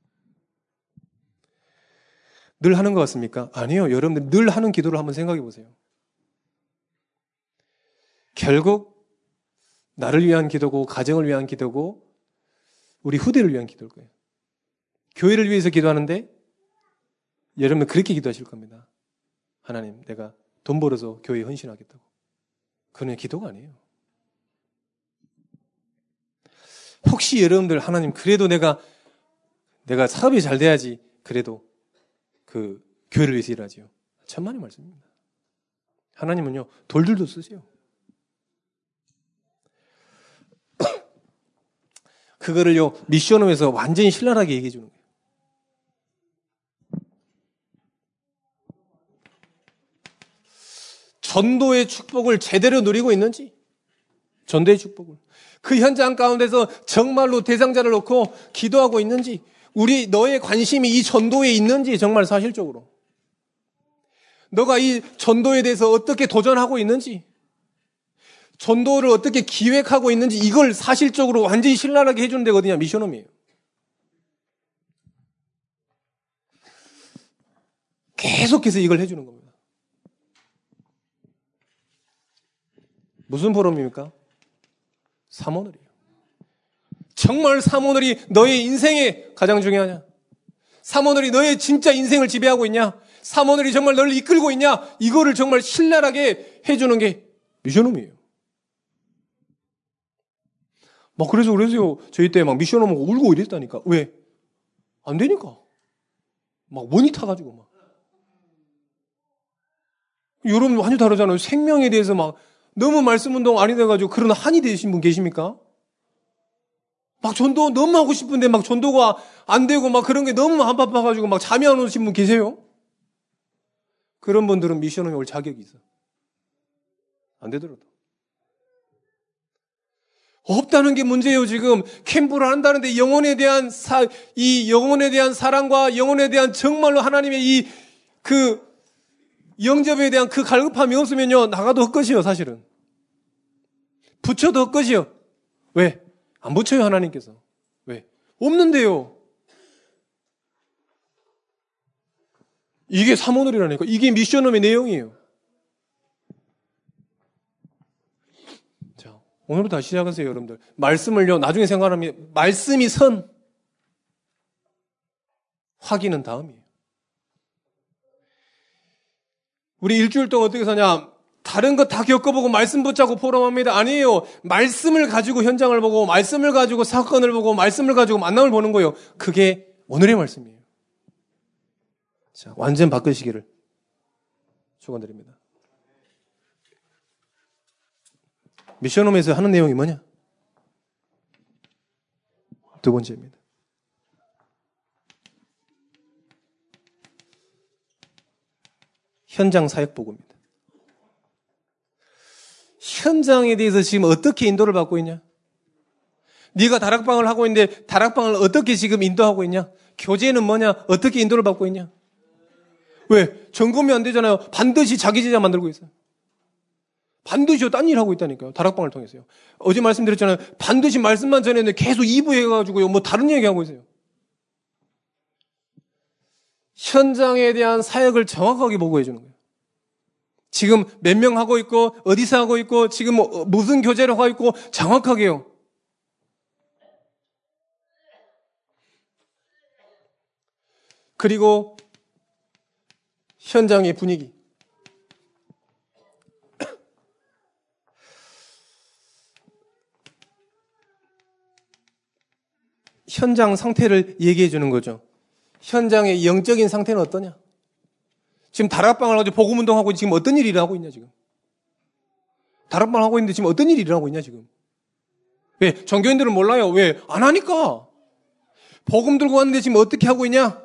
늘 하는 것 같습니까? 아니요. 여러분들 늘 하는 기도를 한번 생각해 보세요. 결국 나를 위한 기도고 가정을 위한 기도고 우리 후대를 위한 기도일 거예요. 교회를 위해서 기도하는데 여러분들 그렇게 기도하실 겁니다. 하나님, 내가 돈 벌어서 교회에 헌신하겠다고. 그건 기도가 아니에요. 혹시 여러분들 하나님 그래도 내가 내가 사업이 잘 돼야지 그래도 그 교회를 위해서 일하지요. 천만의 말씀입니다. 하나님은요 돌들도 쓰세요. 그거를요 미션홈에서 완전히 신랄하게 얘기해 주는 거예요. 전도의 축복을 제대로 누리고 있는지, 전도의 축복을 그 현장 가운데서 정말로 대상자를 놓고 기도하고 있는지, 우리 너의 관심이 이 전도에 있는지 정말 사실적으로 너가 이 전도에 대해서 어떻게 도전하고 있는지, 전도를 어떻게 기획하고 있는지, 이걸 사실적으로 완전히 신랄하게 해주는 데거든요. 미션홈이에요. 계속해서 이걸 해주는 겁니다. 무슨 보람입니까? 삼오늘이에요. 정말 삼오늘이 너의 인생의 가장 중요하냐? 삼오늘이 너의 진짜 인생을 지배하고 있냐? 삼오늘이 정말 너를 이끌고 있냐? 이거를 정말 신랄하게 해주는 게 미션홈이에요. 막 그래서 그래서요. 저희 때 막 미션홈 울고 이랬다니까. 왜? 안 되니까. 막 원이 타가지고 막. 여러분 완전 다르잖아요. 생명에 대해서 막 너무 말씀 운동 안 해가지고 그런 한이 되신 분 계십니까? 막 전도 너무 하고 싶은데 막 전도가 안 되고 막 그런 게 너무 안 바빠가지고 막 잠이 안 오신 분 계세요? 그런 분들은 미션홈에 올 자격이 있어. 안 되더라도. 없다는 게 문제예요, 지금. 캠프를 한다는데 영혼에 대한 사, 이 영혼에 대한 사랑과 영혼에 대한 정말로 하나님의 이, 그, 영접에 대한 그 갈급함이 없으면요, 나가도 헛것이요, 사실은. 붙여도 헛것이요. 왜? 안 붙여요, 하나님께서. 왜? 없는데요. 이게 삼오늘이라니까. 이게 미션홈의 내용이에요. 자, 오늘부터 다시 시작하세요, 여러분들. 말씀을요, 나중에 생각하면, 말씀이 선, 확인은 다음이에요. 우리 일주일 동안 어떻게 사냐? 다른 거 다 겪어보고 말씀 붙잡고 포럼합니다. 아니에요. 말씀을 가지고 현장을 보고, 말씀을 가지고 사건을 보고, 말씀을 가지고 만남을 보는 거예요. 그게 오늘의 말씀이에요. 자, 완전 바꾸시기를 축원드립니다. 미션홈에서 하는 내용이 뭐냐? 두 번째입니다. 현장 사역 보고입니다. 현장에 대해서 지금 어떻게 인도를 받고 있냐? 네가 다락방을 하고 있는데 다락방을 어떻게 지금 인도하고 있냐? 교제는 뭐냐? 어떻게 인도를 받고 있냐? 왜? 점검이 안 되잖아요. 반드시 자기 제자 만들고 있어요. 반드시 딴 일 하고 있다니까요. 다락방을 통해서요. 어제 말씀드렸잖아요. 반드시 말씀만 전했는데 계속 이 부 해가지고요. 뭐 다른 얘기하고 있어요. 현장에 대한 사역을 정확하게 보고해 주는 거예요. 지금 몇 명 하고 있고 어디서 하고 있고 지금 뭐 무슨 교제를 하고 있고 정확하게요. 그리고 현장의 분위기. 현장 상태를 얘기해 주는 거죠. 현장의 영적인 상태는 어떠냐? 지금 다락방을 가지고 복음운동하고 지금 어떤 일을 하고 있냐, 지금? 다락방 하고 있는데 지금 어떤 일을 일어나고 있냐, 지금? 왜? 종교인들은 몰라요. 왜? 안 하니까. 복음 들고 왔는데 지금 어떻게 하고 있냐?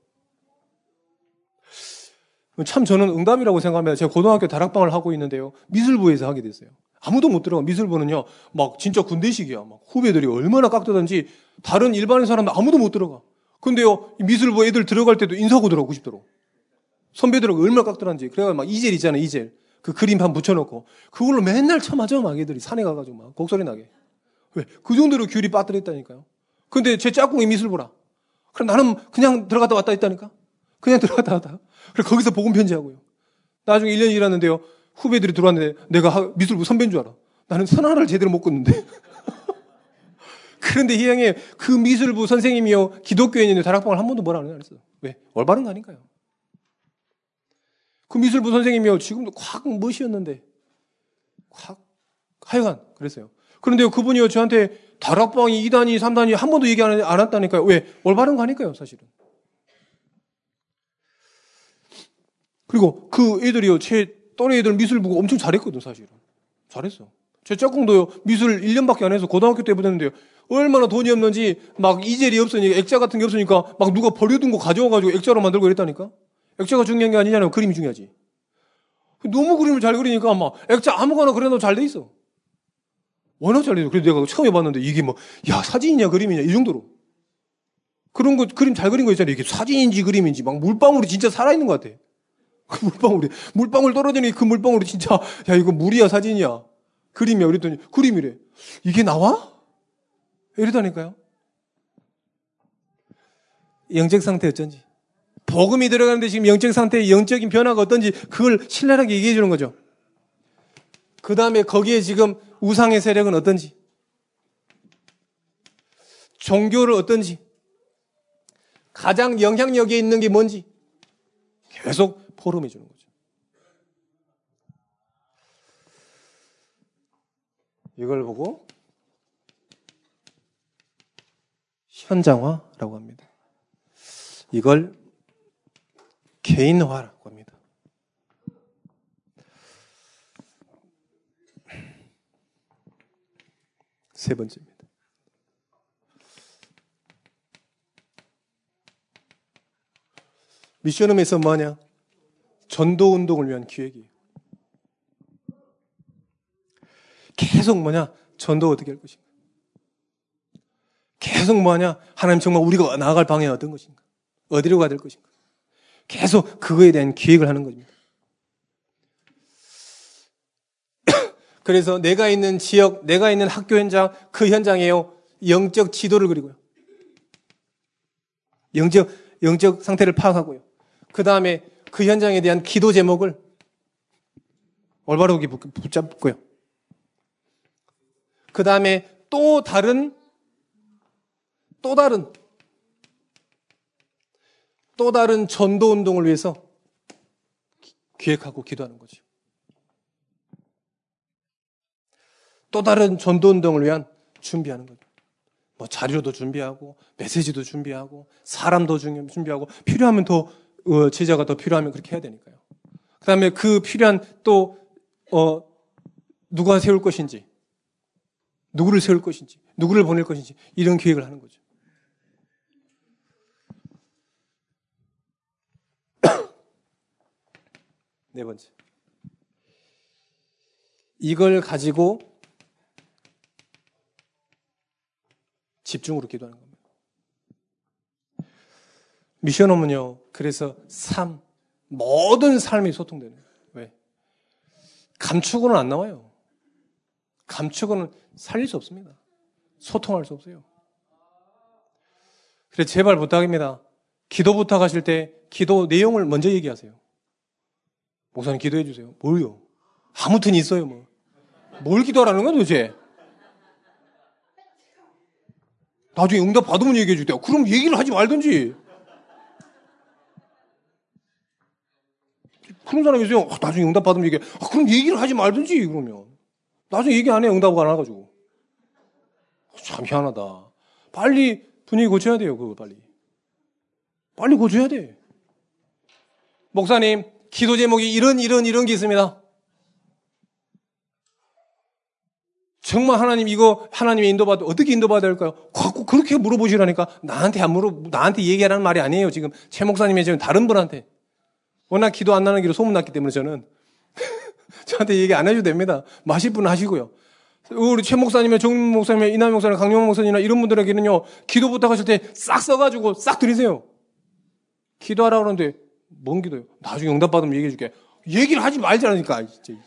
참 저는 응답이라고 생각합니다. 제가 고등학교 다락방을 하고 있는데요. 미술부에서 하게 됐어요. 아무도 못 들어가. 미술부는요, 막 진짜 군대식이야. 막 후배들이 얼마나 깍두던지 다른 일반인 사람들 아무도 못 들어가. 근데요, 미술부 애들 들어갈 때도 인사하고 들어가고 싶더라고. 선배들하고 얼마나 깍두는지. 그래가 막 이젤 있잖아요, 이젤. 그 그림판 붙여놓고. 그걸로 맨날 쳐맞아, 막 애들이. 산에 가가지고 막 곡소리 나게. 왜? 그 정도로 귤이 빠뜨렸다니까요. 근데 제 짝꿍이 미술부라. 그럼 나는 그냥 들어갔다 왔다 했다니까? 그냥 들어갔다 왔다. 그래서 거기서 복음 편지하고요. 나중에 일 년 일하는데요. 후배들이 들어왔는데 내가 미술부 선배인 줄 알아. 나는 선 하나를 제대로 못 긋는데. 그런데 이 형이 그 미술부 선생님이요. 기독교인인데 다락방을 한 번도 뭐라 안 했어. 왜? 올바른 거 아닌가요? 그 미술부 선생님이요. 지금도 콱 멋이었는데. 콱. 하여간 그랬어요. 그런데요. 그분이요. 저한테 다락방이 이 단위, 삼 단위 한 번도 얘기 안, 안 했다니까요. 왜? 올바른 거 아닐까요? 사실은. 그리고 그 애들이요. 제 또래 애들 미술 보고 엄청 잘했거든, 사실은. 잘했어. 제 짝꿍도요. 미술 일 년밖에 안 해서 고등학교 때 보냈는데요. 얼마나 돈이 없는지 막 이젤이 없으니까 액자 같은 게 없으니까 막 누가 버려둔 거 가져와가지고 액자로 만들고 이랬다니까. 액자가 중요한 게 아니잖아요. 그림이 중요하지. 너무 그림을 잘 그리니까 막 액자 아무거나 그려도 잘 돼 있어. 워낙 잘 돼 있어. 그래서 내가 처음 해봤는데 이게 뭐, 야, 사진이냐 그림이냐 이 정도로. 그런 거, 그림 잘 그린 거 있잖아요. 이게 사진인지 그림인지 막 물방울이 진짜 살아있는 것 같아. 그 물방울이. 물방울 떨어지니 그 물방울이 진짜, 야, 이거 물이야, 사진이야. 그림이야. 그랬더니, 그림이래. 이게 나와? 이러다니까요. 영적 상태 어쩐지. 복음이 들어가는데 지금 영적 상태의 영적인 변화가 어떤지 그걸 신랄하게 얘기해 주는 거죠. 그 다음에 거기에 지금 우상의 세력은 어떤지, 종교를 어떤지, 가장 영향력이 있는 게 뭔지 계속 포럼해 주는 거죠. 이걸 보고 현장화라고 합니다. 이걸 개인화라고 합니다. 세 번째입니다. 미션홈에서 뭐냐? 전도 운동을 위한 기획이에요. 계속 뭐냐? 전도 어떻게 할 것인가? 계속 뭐냐? 하나님 정말 우리가 나아갈 방향이 어떤 것인가? 어디로 가야 될 것인가? 계속 그거에 대한 기획을 하는 겁니다. 그래서 내가 있는 지역, 내가 있는 학교 현장, 그 현장에요. 영적 지도를 그리고요. 영적, 영적 상태를 파악하고요. 그 다음에 그 현장에 대한 기도 제목을 올바르게 붙잡고요. 그 다음에 또 다른, 또 다른, 또 다른 전도 운동을 위해서 기획하고 기도하는 거죠. 또 다른 전도 운동을 위한 준비하는 거죠. 뭐 자료도 준비하고 메시지도 준비하고 사람도 준비하고 필요하면 더 어, 제자가 더 필요하면 그렇게 해야 되니까요. 그다음에 그 필요한 또 어, 누가 세울 것인지, 누구를 세울 것인지, 누구를 보낼 것인지 이런 기획을 하는 거죠. 네 번째, 이걸 가지고 집중으로 기도하는 겁니다. 미션홈은요, 그래서 삶, 모든 삶이 소통되는 거예요. 왜? 감축어는 안 나와요. 감축어는 살릴 수 없습니다. 소통할 수 없어요. 그래서 제발 부탁입니다. 기도 부탁하실 때 기도 내용을 먼저 얘기하세요. 목사님 기도해 주세요. 뭘요? 아무튼 있어요, 뭐. 뭘 기도하라는 거야, 도대체? 나중에 응답 받으면 얘기해 줄게요. 그럼 얘기를 하지 말든지. 그런 사람이 있어요. 아, 나중에 응답 받으면 얘기해. 아, 그럼 얘기를 하지 말든지, 그러면. 나중에 얘기 안 해, 응답 안 해가지고. 참 희한하다. 빨리 분위기 고쳐야 돼요, 그거 빨리. 빨리 고쳐야 돼. 목사님, 기도 제목이 이런, 이런, 이런 게 있습니다. 정말 하나님 이거 하나님의 인도받아 어떻게 인도받아야 될까요? 자꾸 그렇게 물어보시라니까 나한테 안 물어 나한테 얘기하라는 말이 아니에요. 지금 최 목사님의 지금 다른 분한테 워낙 기도 안 나는 길로 소문났기 때문에 저는 저한테 얘기 안 해줘도 됩니다. 마실 분 하시고요. 우리 최 목사님의 정 목사님의 이남 목사님 강용호 목사님이나 이런 분들에게는요 기도 부탁하실 때 싹 써가지고 싹 드리세요. 기도하라 그러는데 뭔 기도요? 나중에 응답 받으면 얘기해줄게. 얘기를 하지 말자니까 진짜.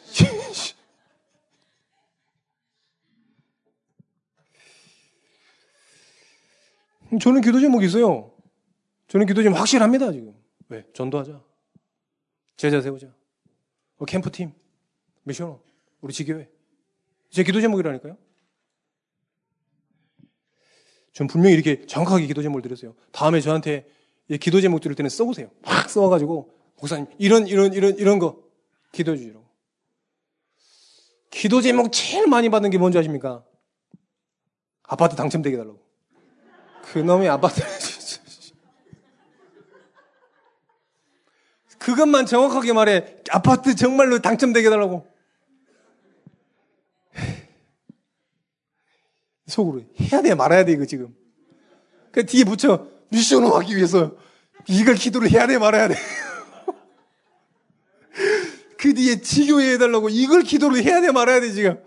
저는 기도 제목이 있어요. 저는 기도 제목 확실합니다, 지금. 왜? 전도하자. 제자 세우자. 어, 캠프팀. 미션호. 우리 지교회. 제 기도 제목이라니까요. 전 분명히 이렇게 정확하게 기도 제목을 드렸어요. 다음에 저한테 기도 제목 드릴 때는 써보세요. 막 써가지고, 목사님, 이런, 이런, 이런, 이런 거 기도해 주시라고. 기도 제목 제일 많이 받는 게 뭔지 아십니까? 아파트 당첨되게 해달라고. 그놈의 아파트. 그것만 정확하게 말해. 아파트 정말로 당첨되게 해달라고. 속으로 해야 돼 말아야 돼 이거 지금. 그 뒤에 붙여 미션을 하기 위해서 이걸 기도를 해야 돼 말아야 돼. 그 뒤에 지교회 해달라고 이걸 기도를 해야 돼 말아야 돼 지금.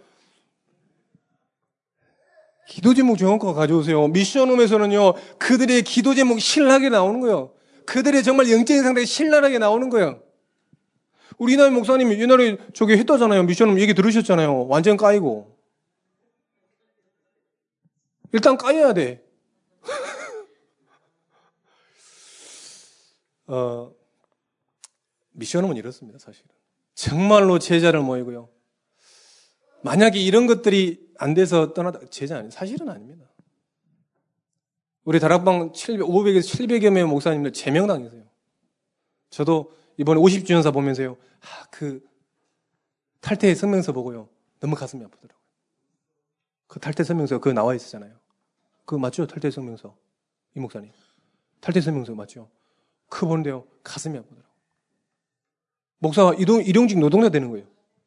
기도 제목 정확하게 가져오세요. 미션홈에서는요, 그들의 기도 제목이 신랄하게 나오는 거예요. 그들의 정말 영적인 상태가 신랄하게 나오는 거예요. 우리 이남희 목사님이 옛날에 저기 했다잖아요. 미션홈 얘기 들으셨잖아요. 완전 까이고. 일단 까여야 돼. 어, 미션홈은 이렇습니다, 사실은. 정말로 제자를 모이고요. 만약에 이런 것들이 안 돼서 떠나다, 제자 아니에요. 사실은 아닙니다. 우리 다락방 칠백, 오백에서 칠백여 명의 목사님들 제명당했어요. 저도 이번에 오십 주년사 보면서요, 아, 그 탈퇴 성명서 보고요, 너무 가슴이 아프더라고요. 그 탈퇴 성명서 그거 나와 있었잖아요. 그거 맞죠? 탈퇴 성명서. 이 목사님. 탈퇴 성명서 맞죠? 그거 보는데요, 가슴이 아프더라고요. 목사가 일용, 일용직 노동자 되는 거예요.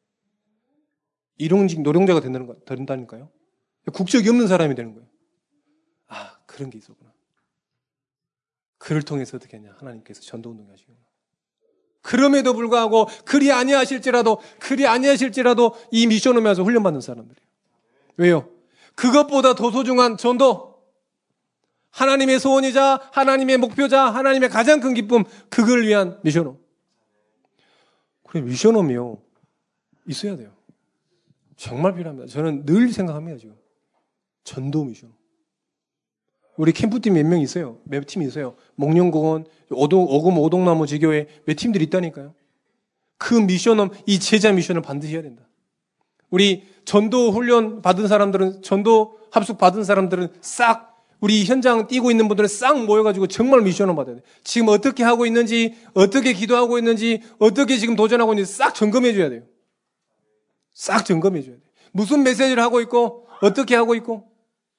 일용직 노동자가 된다는 거, 된다니까요. 국적이 없는 사람이 되는 거예요. 아, 그런 게 있었구나. 그를 통해서 어떻게 했냐. 하나님께서 전도운동을 하시구나. 그럼에도 불구하고 그리 아니하실지라도 그리 아니하실지라도 이 미션홈에 와서 훈련받는 사람들이에요. 왜요? 그것보다 더 소중한 전도, 하나님의 소원이자 하나님의 목표자 하나님의 가장 큰 기쁨, 그걸 위한 미션홈. 그래, 미션홈이요 있어야 돼요. 정말 필요합니다. 저는 늘 생각합니다. 지금 전도 미션. 우리 캠프팀 몇 명 있어요. 몇 팀이 있어요. 목련공원, 오동, 오금 오동나무 지교회 몇 팀들이 있다니까요. 그 미션은, 이 제자 미션을 반드시 해야 된다. 우리 전도 훈련 받은 사람들은, 전도 합숙 받은 사람들은 싹, 우리 현장 뛰고 있는 분들은 싹 모여가지고 정말 미션을 받아야 돼. 지금 어떻게 하고 있는지, 어떻게 기도하고 있는지, 어떻게 지금 도전하고 있는지 싹 점검해 줘야 돼요. 싹 점검해 줘야 돼요. 무슨 메시지를 하고 있고, 어떻게 하고 있고.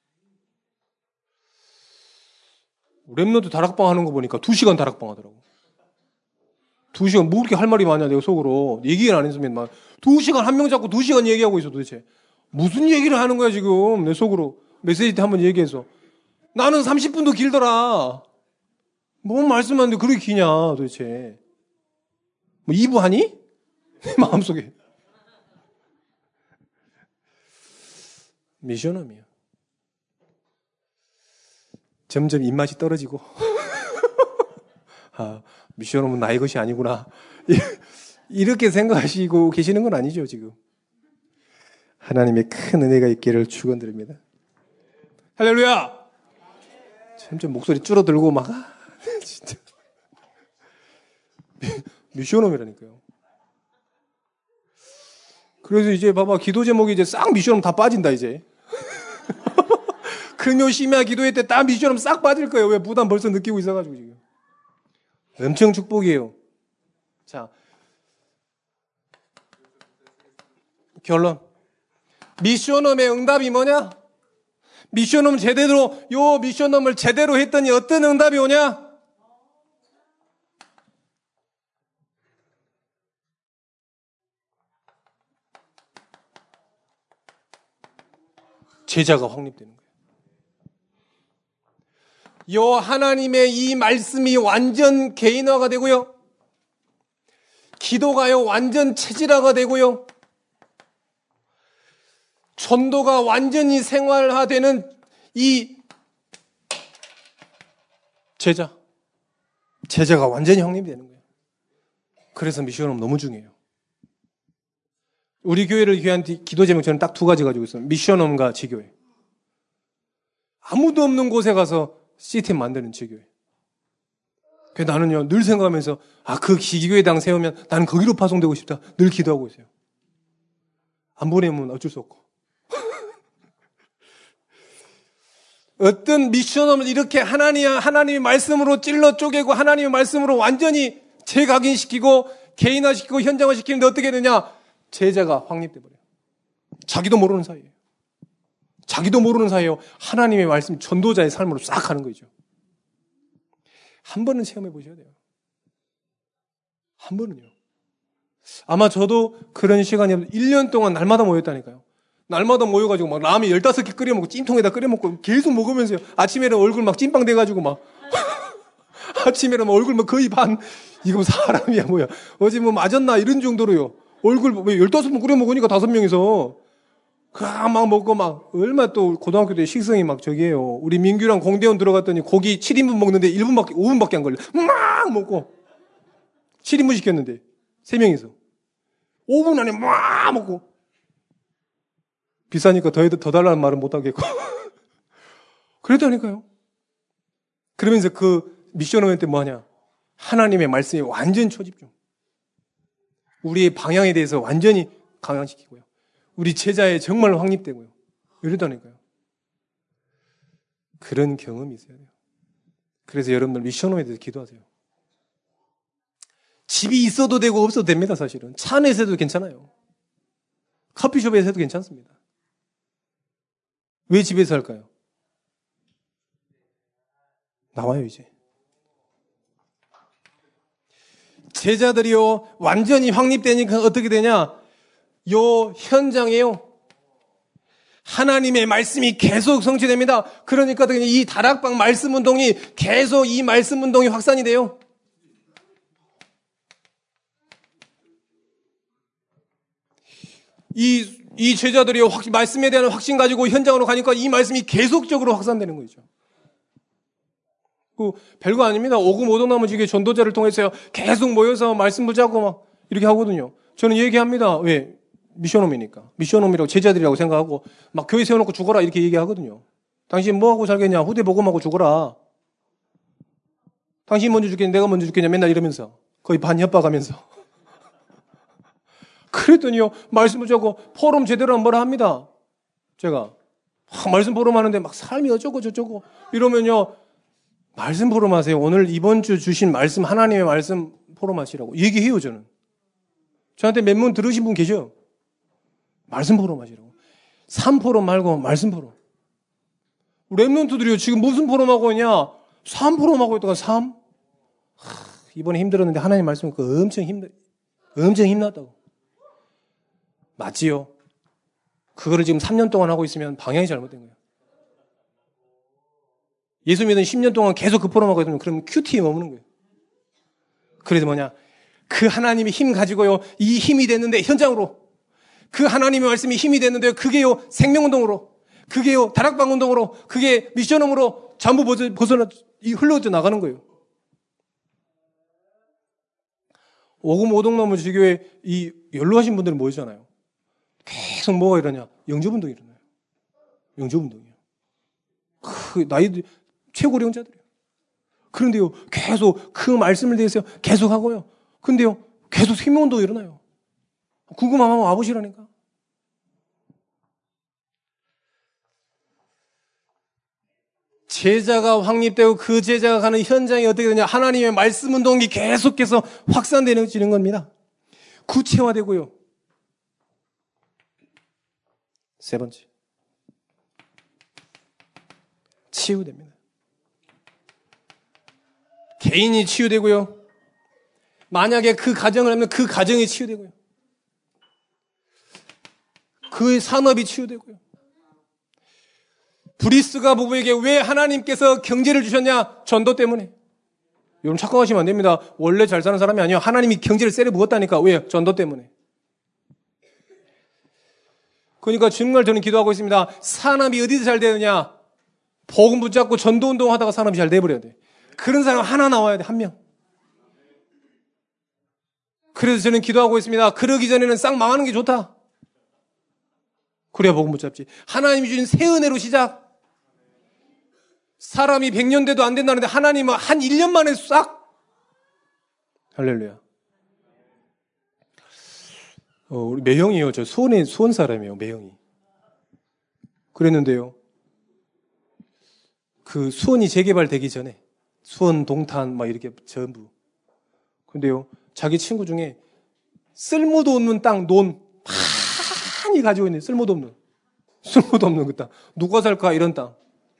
랩너도 다락방 하는 거 보니까 두 시간 다락방 하더라고. 두 시간, 뭐 그렇게 할 말이 많냐, 내가 속으로. 얘기를 안 했으면 막, 두 시간 한 명 잡고 두 시간 얘기하고 있어, 도대체. 무슨 얘기를 하는 거야, 지금. 내 속으로. 메시지 때 한번 얘기해서. 나는 삼십 분도 길더라. 뭔 말씀하는데 그렇게 기냐, 도대체. 뭐, 이 부 하니? 내 마음속에. 미션홈이야. 점점 입맛이 떨어지고 아, 미션홈은 나의 것이 아니구나 이렇게 생각하시고 계시는 건 아니죠. 지금 하나님의 큰 은혜가 있기를 축원드립니다. 할렐루야. 점점 목소리 줄어들고 막 아, 진짜 미션홈이라니까요. 그래서 이제 봐봐, 기도 제목이 이제 싹 미션홈 다 빠진다 이제. 금요 심야 기도회 때 딱 미션홈 싹 빠질 거예요. 왜? 부담 벌써 느끼고 있어가지고 지금. 엄청 축복이에요. 자, 결론. 미션홈의 응답이 뭐냐? 미션홈 제대로, 요 미션홈을 제대로 했더니 어떤 응답이 오냐? 제자가 확립되는 거예요. 요 하나님의 이 말씀이 완전 개인화가 되고요. 기도가요 완전 체질화가 되고요. 전도가 완전히 생활화되는 이 제자. 제자가 완전히 확립되는 거예요. 그래서 미션홈 너무 중요해요. 우리 교회를 위한 기도 제목 저는 딱 두 가지 가지고 있어요. 미션홈과 지교회. 아무도 없는 곳에 가서 씨티엠 만드는 지교회. 그래서 나는요, 늘 생각하면서, 아, 그 기교회당 세우면 나는 거기로 파송되고 싶다. 늘 기도하고 있어요. 안 보내면 어쩔 수 없고. 어떤 미션홈을 이렇게 하나님, 하나님의 말씀으로 찔러 쪼개고 하나님의 말씀으로 완전히 재각인시키고 개인화시키고 현장화시키는데 어떻게 되냐? 제자가 확립돼 버려요. 자기도 모르는 사이에요. 자기도 모르는 사이에 하나님의 말씀, 전도자의 삶으로 싹 가는 거죠. 한 번은 체험해 보셔야 돼요. 한 번은요. 아마 저도 그런 시간이 일 년 동안 날마다 모였다니까요. 날마다 모여가지고 막 라면 열다섯 개 끓여 먹고 찜통에다 끓여 먹고 계속 먹으면서요. 아침에는 얼굴 막 찐빵 돼가지고 막 아침에는 막 얼굴 막 거의 반 이거 사람이야 뭐야. 어제 뭐 맞았나 이런 정도로요. 얼굴 왜 열다섯 번 끓여 먹으니까 다섯 명이서 막 먹고 막 얼마 또 고등학교 때 식성이 막 저기예요. 우리 민규랑 공대원 들어갔더니 고기 칠 인분 먹는데 일 분밖에 오 분밖에 안 걸려. 막 먹고 칠 인분 시켰는데 세 명이서 오 분 안에 막 먹고 비싸니까 더, 더 달라는 말은 못 하겠고 그랬다니까요. 그러면서 그 미션홈 때 뭐 하냐? 하나님의 말씀에 완전 초집중. 우리의 방향에 대해서 완전히 강화시키고요. 우리 제자에 정말 확립되고요. 이러다니까요. 그런 경험이 있어야 돼요. 그래서 여러분들 미션홈에 대해서 기도하세요. 집이 있어도 되고 없어도 됩니다, 사실은. 차 안에서 해도 괜찮아요. 커피숍에서 해도 괜찮습니다. 왜 집에서 할까요? 나와요, 이제. 제자들이요, 완전히 확립되니까 어떻게 되냐? 요 현장에요, 하나님의 말씀이 계속 성취됩니다. 그러니까 이 다락방 말씀 운동이 계속 이 말씀 운동이 확산이 돼요. 이, 이 제자들이 확, 말씀에 대한 확신 가지고 현장으로 가니까 이 말씀이 계속적으로 확산되는 거죠. 그 별거 아닙니다. 오금 오동나무 지교회 전도자를 통해서요, 계속 모여서 말씀 붙잡고 막 이렇게 하거든요. 저는 얘기합니다. 왜? 미션홈이니까. 미션홈이라고 제자들이라고 생각하고 막 교회 세워놓고 죽어라 이렇게 얘기하거든요. 당신 뭐하고 살겠냐? 후대 복음하고 죽어라. 당신 먼저 죽겠냐? 내가 먼저 죽겠냐? 맨날 이러면서 거의 반협박하면서. 그랬더니요, 말씀 붙잡고 포럼 제대로 한 뭐라 합니다. 제가 아, 말씀 포럼 하는데 막 삶이 어쩌고 저쩌고 이러면요, 말씀 포럼 하세요. 오늘 이번 주 주신 말씀, 하나님의 말씀 포럼 하시라고 얘기해요. 저는 저한테 몇 문 들으신 분 계셔요. 말씀 포럼 하시라고. 삼 포럼 말고 말씀 포럼. 랩런트들이요, 지금 무슨 포럼 하고 있냐? 삼 포럼 하고 있다가 삼? 하, 이번에 힘들었는데 하나님 말씀 그 엄청 힘들, 엄청 힘났다고. 맞지요? 그거를 지금 삼 년 동안 하고 있으면 방향이 잘못된 거예요. 예수 믿은 십 년 동안 계속 그 포럼 하고 있으면 그러면 큐티에 머무는 거예요. 그래서 뭐냐? 그 하나님의 힘 가지고요, 이 힘이 됐는데 현장으로, 그 하나님의 말씀이 힘이 됐는데요, 그게요 생명운동으로, 그게요 다락방 운동으로, 그게 미션홈으로 전부 벗어나 흘러져 나가는 거예요. 오금 오동나무 지교회 이 연로하신 분들은 뭐잖아요. 계속 뭐가 일어나냐? 영접운동이 일어나요. 영접운동이요. 그 나이 최고령자들이요. 그런데요, 계속 그 말씀을 대해서 계속 하고요. 근데요, 계속 생명운동이 일어나요. 궁금하면 와보시라니까. 제자가 확립되고 그 제자가 가는 현장이 어떻게 되냐? 하나님의 말씀 운동이 계속해서 확산되는 겁니다. 구체화되고요. 세 번째, 치유됩니다. 개인이 치유되고요. 만약에 그 가정을 하면 그 가정이 치유되고요. 그 산업이 치유되고요. 브리스가 부부에게 왜 하나님께서 경제를 주셨냐? 전도 때문에. 여러분 착각하시면 안 됩니다. 원래 잘 사는 사람이 아니에요. 하나님이 경제를 세례 부었다니까. 왜요? 전도 때문에. 그러니까 정말 저는 기도하고 있습니다. 산업이 어디서 잘 되느냐? 복음 붙잡고 전도운동 하다가 산업이 잘 돼버려야 돼. 그런 사람 하나 나와야 돼. 한 명. 그래서 저는 기도하고 있습니다. 그러기 전에는 싹 망하는 게 좋다. 그래야 복음 붙잡지. 하나님이 주신 새 은혜로 시작. 사람이 백 년 돼도 안 된다는데 하나님은 한 일 년 만에 싹. 할렐루야. 어, 우리 매형이요. 저 수원에, 수원 사람이에요. 매형이. 그랬는데요. 그 수원이 재개발되기 전에 수원, 동탄 막 이렇게 전부. 근데요, 자기 친구 중에 쓸모도 없는 땅, 논 많이 가지고 있는, 쓸모도 없는, 쓸모도 없는 그 땅. 누가 살까? 이런 땅.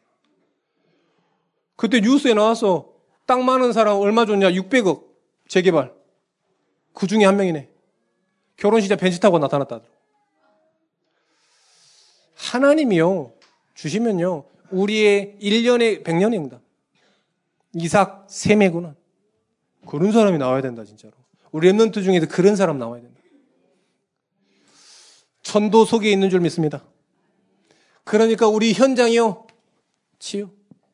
그때 뉴스에 나와서 땅 많은 사람 얼마 줬냐? 육백억 재개발. 그 중에 한 명이네. 결혼식장 벤치 타고 나타났다. 하나님이요, 주시면요, 우리의 일 년에 백 년의 응답. 이삭, 셈이구나. 그런 사람이 나와야 된다, 진짜로. 우리 랩런트 중에서 그런 사람 나와야 된다. 전도 속에 있는 줄 믿습니다. 그러니까 우리 현장이요, 치유.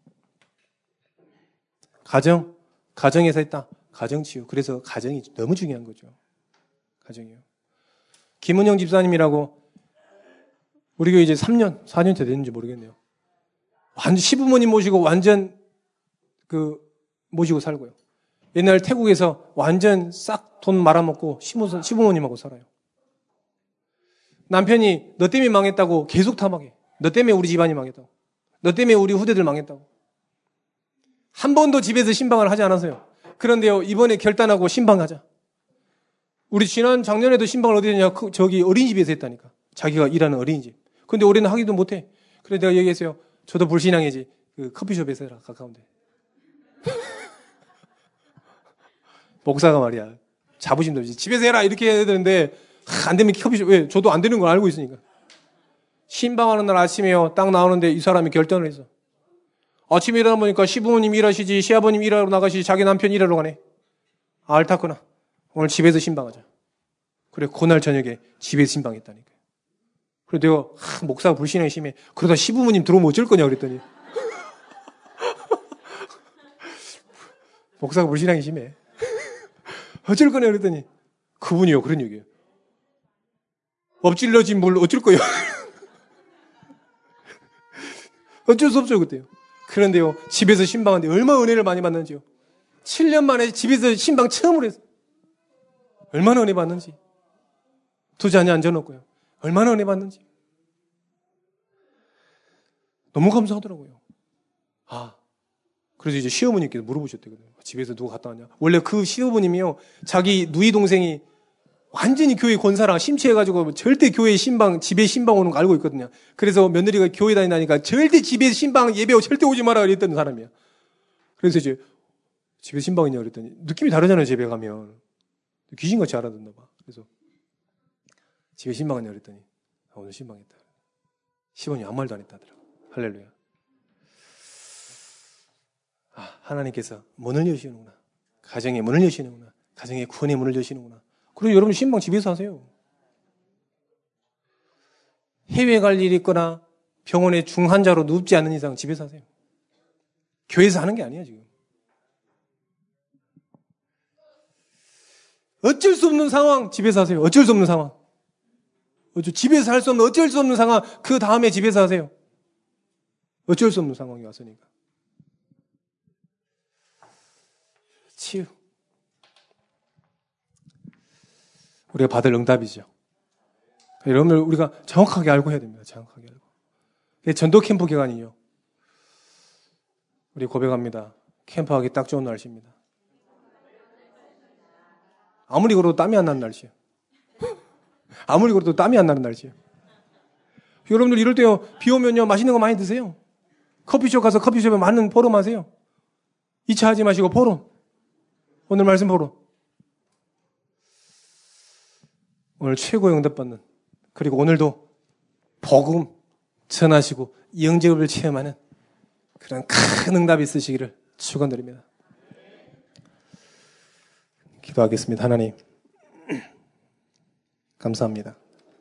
가정, 가정에서 했다. 가정 치유. 그래서 가정이 너무 중요한 거죠. 가정이요. 김은영 집사님이라고 우리 교회 이제 삼 년, 사 년째 됐는지 모르겠네요. 완전 시부모님 모시고 완전 그 모시고 살고요. 옛날 태국에서 완전 싹 돈 말아먹고 시부, 시부모님하고 살아요. 남편이 너 때문에 망했다고 계속 탐하게. 너 때문에 우리 집안이 망했다고. 너 때문에 우리 후대들 망했다고. 한 번도 집에서 신방을 하지 않았어요. 그런데요, 이번에 결단하고 신방하자. 우리 지난 작년에도 신방을 어디 했냐? 그, 저기 어린이집에서 했다니까. 자기가 일하는 어린이집. 근데 올해는 하기도 못해. 그래서 내가 얘기했어요. 저도 불신앙이지. 그 커피숍에서 해라, 가까운데. 목사가 말이야. 자부심도 없이 집에서 해라 이렇게 해야 되는데 하, 안 되면 커피숍. 왜? 저도 안 되는 걸 알고 있으니까. 신방하는 날 아침에요. 딱 나오는데 이 사람이 결단을 했어. 아침에 일어나 보니까 시부모님 일하시지 시아버님 일하러 나가시지 자기 남편 일하러 가네. 아, 옳다구나. 오늘 집에서 신방하자. 그래 그날 저녁에 집에서 신방했다니까요. 그래 내가 하, 목사가 불신앙이 심해. 그러다 시부모님 들어오면 어쩔 거냐 그랬더니 목사가 불신앙이 심해. 어쩔 거냐 그랬더니 그분이요 그런 얘기예요. 엎질러진 물 어쩔 거예요. 어쩔 수 없죠 그때요. 그런데요 집에서 신방하는데 얼마나 은혜를 많이 받는지요. 칠 년 만에 집에서 신방 처음으로 했어요. 얼마나 은혜 받는지. 두 자녀 앉아놓고요. 얼마나 은혜 받는지. 너무 감사하더라고요. 아, 그래서 이제 시어머님께서 물어보셨대거든요. 집에서 누가 갔다 왔냐. 원래 그 시어머님이요. 자기 누이 동생이 완전히 교회 권사랑 심취해가지고 절대 교회 신방, 집에 신방 오는 거 알고 있거든요. 그래서 며느리가 교회 다니다니까 절대 집에 신방 예배 절대 오지 마라 그랬던 사람이야. 그래서 이제 집에 신방이냐 그랬더니 느낌이 다르잖아요. 집에 가면. 귀신같이 알아듣나 봐. 그래서 집에 신방이냐 그랬더니 아, 오늘 신방했다. 시원이 아무 말도 안 했다 하더라고. 할렐루야. 아, 하나님께서 문을 여시는구나. 가정의 문을 여시는구나. 가정의 구원의 문을 여시는구나. 그리고 여러분 신방 집에서 하세요. 해외 갈 일이 있거나 병원에 중환자로 눕지 않는 이상 집에서 하세요. 교회에서 하는 게 아니에요 지금. 어쩔 수 없는 상황 집에서 하세요. 어쩔 수 없는 상황. 어쩔, 집에서 할 수 없는 어쩔 수 없는 상황 그 다음에 집에서 하세요. 어쩔 수 없는 상황이 왔으니까. 치유. 우리가 받을 응답이죠. 여러분들 우리가 정확하게 알고 해야 됩니다. 정확하게 알고. 전도 캠프 기간이요. 우리 고백합니다. 캠프하기 딱 좋은 날씨입니다. 아무리 걸어도 땀이 안 나는 날씨예요. 아무리 걸어도 땀이 안 나는 날씨예요. 여러분들 이럴 때요. 비 오면요. 맛있는 거 많이 드세요. 커피숍 가서 커피숍에 많은 포럼 하세요. 이 차 하지 마시고 포럼. 오늘 말씀 포럼. 오늘 최고의 응답받는 그리고 오늘도 복음 전하시고 영접을 체험하는 그런 큰 응답이 있으시기를 축원드립니다. 기도하겠습니다. 하나님 감사합니다.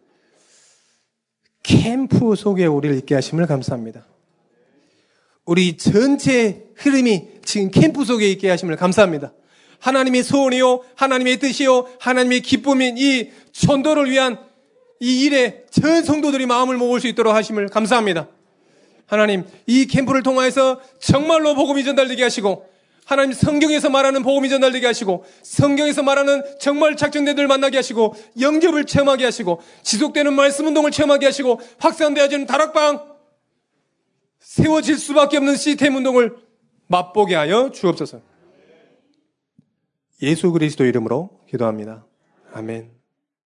캠프 속에 우리를 있게 하심을 감사합니다. 우리 전체 흐름이 지금 캠프 속에 있게 하심을 감사합니다. 하나님의 소원이요, 하나님의 뜻이요, 하나님의 기쁨인 이 전도를 위한 이 일에 전 성도들이 마음을 모을 수 있도록 하심을 감사합니다. 하나님, 이 캠프를 통하여서 정말로 복음이 전달되게 하시고 하나님 성경에서 말하는 복음이 전달되게 하시고 성경에서 말하는 정말 작정대들 만나게 하시고 영접을 체험하게 하시고 지속되는 말씀 운동을 체험하게 하시고 확산되어지는 다락방 세워질 수밖에 없는 시스템 운동을 맛보게 하여 주옵소서. 예수 그리스도 이름으로 기도합니다. 아멘.